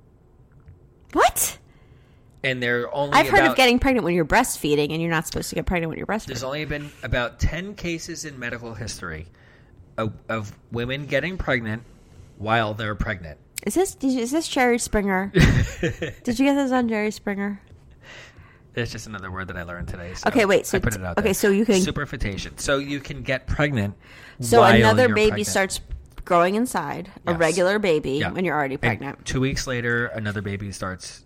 What? And they're only I've heard about, of getting pregnant when you're breastfeeding, and you're not supposed to get pregnant when you're breastfeeding. There's only been about ten cases in medical history of, of women getting pregnant while they're pregnant. Is this did you, is this Jerry Springer? Did you get this on Jerry Springer? It's just another word that I learned today. So Okay, wait, so I put t- it out okay, there. so you can- Superfetation. So you can get pregnant. So while another you're baby pregnant. starts growing inside, a Yes. regular baby, Yeah. when you're already And pregnant. two weeks later, another baby starts.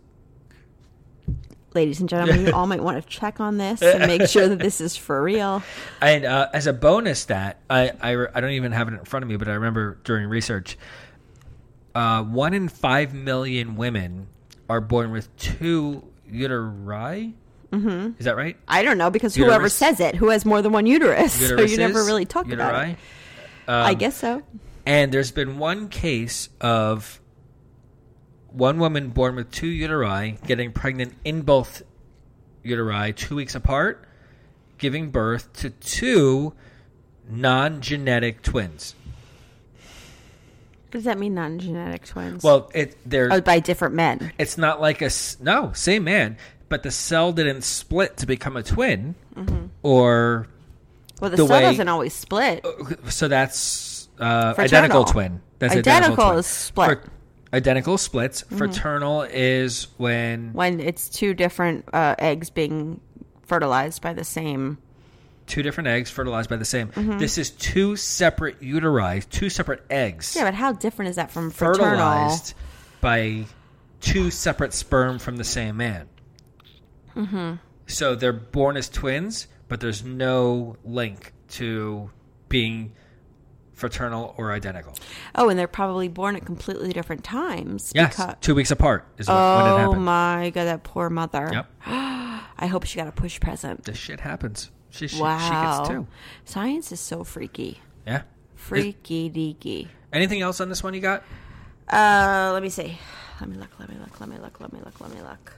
Ladies and gentlemen, you all might want to check on this and make sure that this is for real. And uh, as a bonus stat, I, I I don't even have it in front of me, but I remember during research, uh, one in five million women are born with two uteri. Mm-hmm. Is that right? I don't know, because whoever Uterus- says it, who has more than one uterus, so you never Uteruses? really talk about Uteri? it. I guess so. And there's been one case of one woman born with two uteri getting pregnant in both uteri two weeks apart, giving birth to two non-genetic twins. What does that mean, non-genetic twins? Well, it they're oh, by different men. it's not like a s- no same man, but the cell didn't split to become a twin, Mm-hmm. or Well, the, the cell way- doesn't always split. so that's uh, Fraternal. identical twin. That's Identical twin. is split. Fr- identical splits. Fraternal is when When it's two different uh, eggs being fertilized by the same. two different eggs fertilized by the same. This is two separate uteri, two separate eggs Yeah, but how different is that from fraternal? fertilized by two separate sperm from the same man. Mm-hmm. So they're born as twins, but there's no link to being fraternal or identical. Oh, and they're probably born at completely different times. Yes, because- two weeks apart is when, when it Oh happened. my god, that poor mother. Yep, I hope she got a push present. this shit happens. She, she, Wow. she gets two. Science is so freaky. Yeah. Freaky deaky. Anything else on this one you got? Uh, let me see. Let me look, let me look, let me look, let me look, let me look.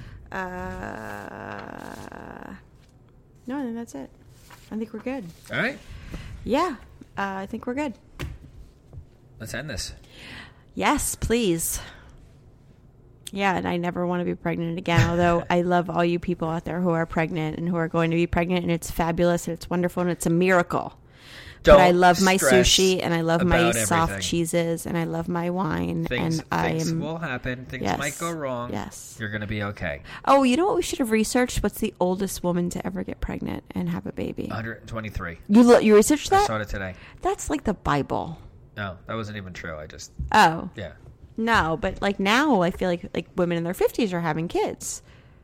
Uh, no, I think that's it. I think we're good. All right, Yeah, uh, I think we're good. let's end this. Yes, please. Yeah, and I never want to be pregnant again, although I love all you people out there who are pregnant and who are going to be pregnant, and it's fabulous and it's wonderful and it's a miracle. Don't but I love my stress sushi, and I love my about soft everything. cheeses, and I love my wine. Things, and I things am. will happen. Things Yes. might go wrong. Yes. You're going to be okay. Oh, you know what we should have researched? What's the oldest woman to ever get pregnant and have a baby? one hundred twenty-three. You lo- you researched I that? saw it today. That's like the Bible. No, that wasn't even true. I just, Oh. yeah. No, but like now I feel like like women in their fifties are having kids.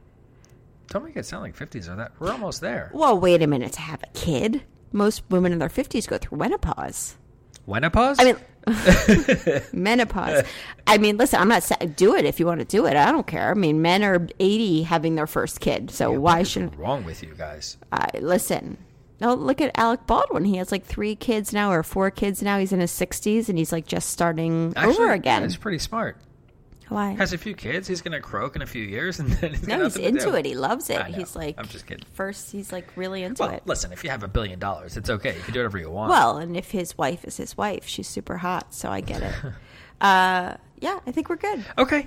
Don't make it sound like fifties or that. We're almost there. Well, wait a minute, to have a kid? Most women in their fifties go through menopause. Menopause? I mean, menopause. I mean, listen, I'm not saying do it if you want to do it. I don't care. I mean, men are eighty having their first kid, so Yeah, why what is shouldn't wrong with you guys? I listen? No, look at Alec Baldwin. He has like three kids now, or four kids now. He's in his sixties, and he's like just starting Actually, over again. He's pretty smart. Why? Has a few kids. He's going to croak in a few years, and then he's got No, he's nothing to into do. it. He loves it. I know. He's like, I'm just kidding. First, he's like really into Well, it. listen, if you have a billion dollars, it's okay. You can do whatever you want. Well, and if his wife is his wife, she's super hot, so I get it. uh, yeah, I think we're good. okay,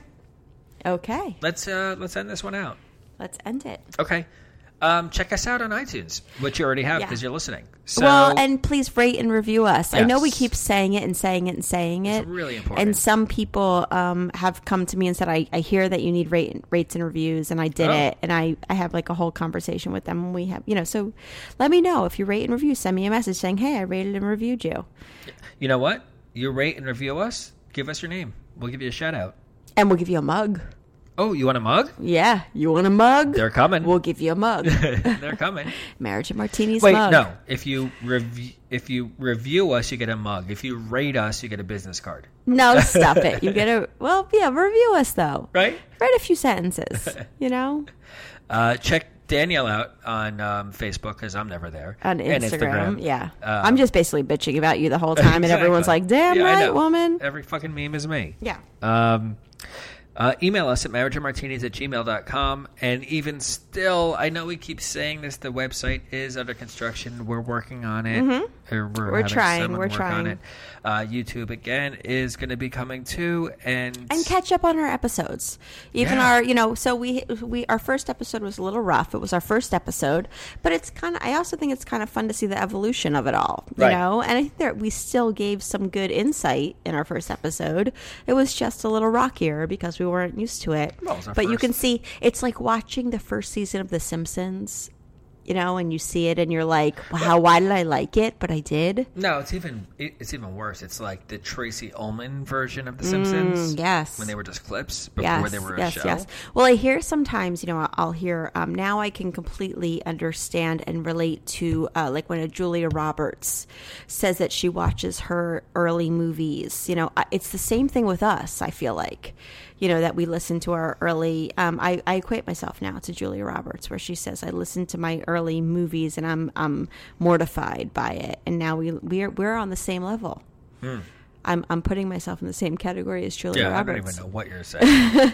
Okay, let's uh, let's end this one out. let's end it. Okay, um, check us out on iTunes, which you already have Yeah. because you're listening. So, well, and please rate and review us. I know we Yes. keep saying it and saying it and saying it. It's really important. And some people um, have come to me and said, I, I hear that you need rate, rates and reviews, and I did Oh. it. And I, I have like a whole conversation with them. And we have, you know, so let me know if you rate and review. Send me a message saying, hey, I rated and reviewed you. you know what? You rate and review us. Give us your name. We'll give you a shout out. And we'll give you a mug. Oh, you want a mug? Yeah, you want a mug? They're coming. We'll give you a mug. They're coming. Marriage and Martinis Wait, mug. no. If you review, if you review us, you get a mug. If you rate us, you get a business card. No, stop it. You get a, well, yeah, review us though. Right? Write a few sentences, you know? Uh, check Danielle out on um, Facebook because I'm never there. On And Instagram, yeah. Uh, I'm just basically bitching about you the whole time, and everyone's like, damn Yeah, I right, know. woman. Every fucking meme is me. Yeah. Um, uh, email us at marriageandmartinis at gmail dot com. And even still, I know we keep saying this, the website is under construction. We're working on it. Mm-hmm. Or we're We're having trying, someone we're work trying. on it. Uh, YouTube, again, is going to be coming too. And, And catch up on our episodes. Even Yeah. our, you know, so we we our first episode was a little rough. It was our first episode, but it's kind of. I also think it's kind of fun to see the evolution of it all. You Right. know, and I think that we still gave some good insight in our first episode. It was just a little rockier because we weren't used to it. Well, it was our but you first. can see it's like watching the first season of The Simpsons. You know, and you see it and you're like, wow, why did I like it? But I did. no, it's even it, it's even worse. It's like the Tracy Ullman version of The Simpsons. Mm, yes. When they were just clips before Yes, they were a yes, show. yes. Well, I hear sometimes, you know, I'll hear um, now I can completely understand and relate to uh, like when a Julia Roberts says that she watches her early movies. You know, I- it's the same thing with us. I feel like, you know, that we listen to our early. Um, I, I equate myself now to Julia Roberts, where she says I listen to my early movies and I'm I'm mortified by it, and now we we're we're on the same level. Hmm. I'm I'm putting myself in the same category as Julia Yeah, I Roberts. don't even know what you're saying.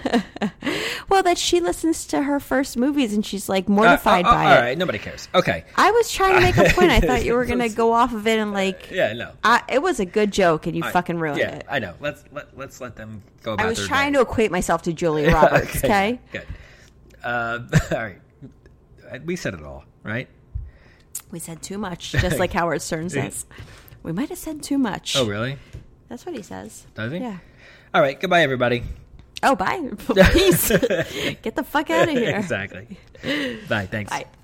Well, that she listens to her first movies and she's like Uh, mortified oh, oh, by all it. right, nobody cares. Okay. I was trying to make a point. I thought you were going to go off of it and like, Yeah, no. I, it was a good joke and you All right. fucking ruined yeah, it. I know. Let's let, let's let them go about I was their trying day. to equate myself to Julia Roberts. okay. Good. Uh, all right. We said it all, right? We said too much, just like Howard Stern says. We might have said too much. Oh, really? That's what he says. Does he? Yeah. All right. Goodbye, everybody. Oh, bye. Peace. Get the fuck out of here. Exactly. Bye. Thanks. Bye.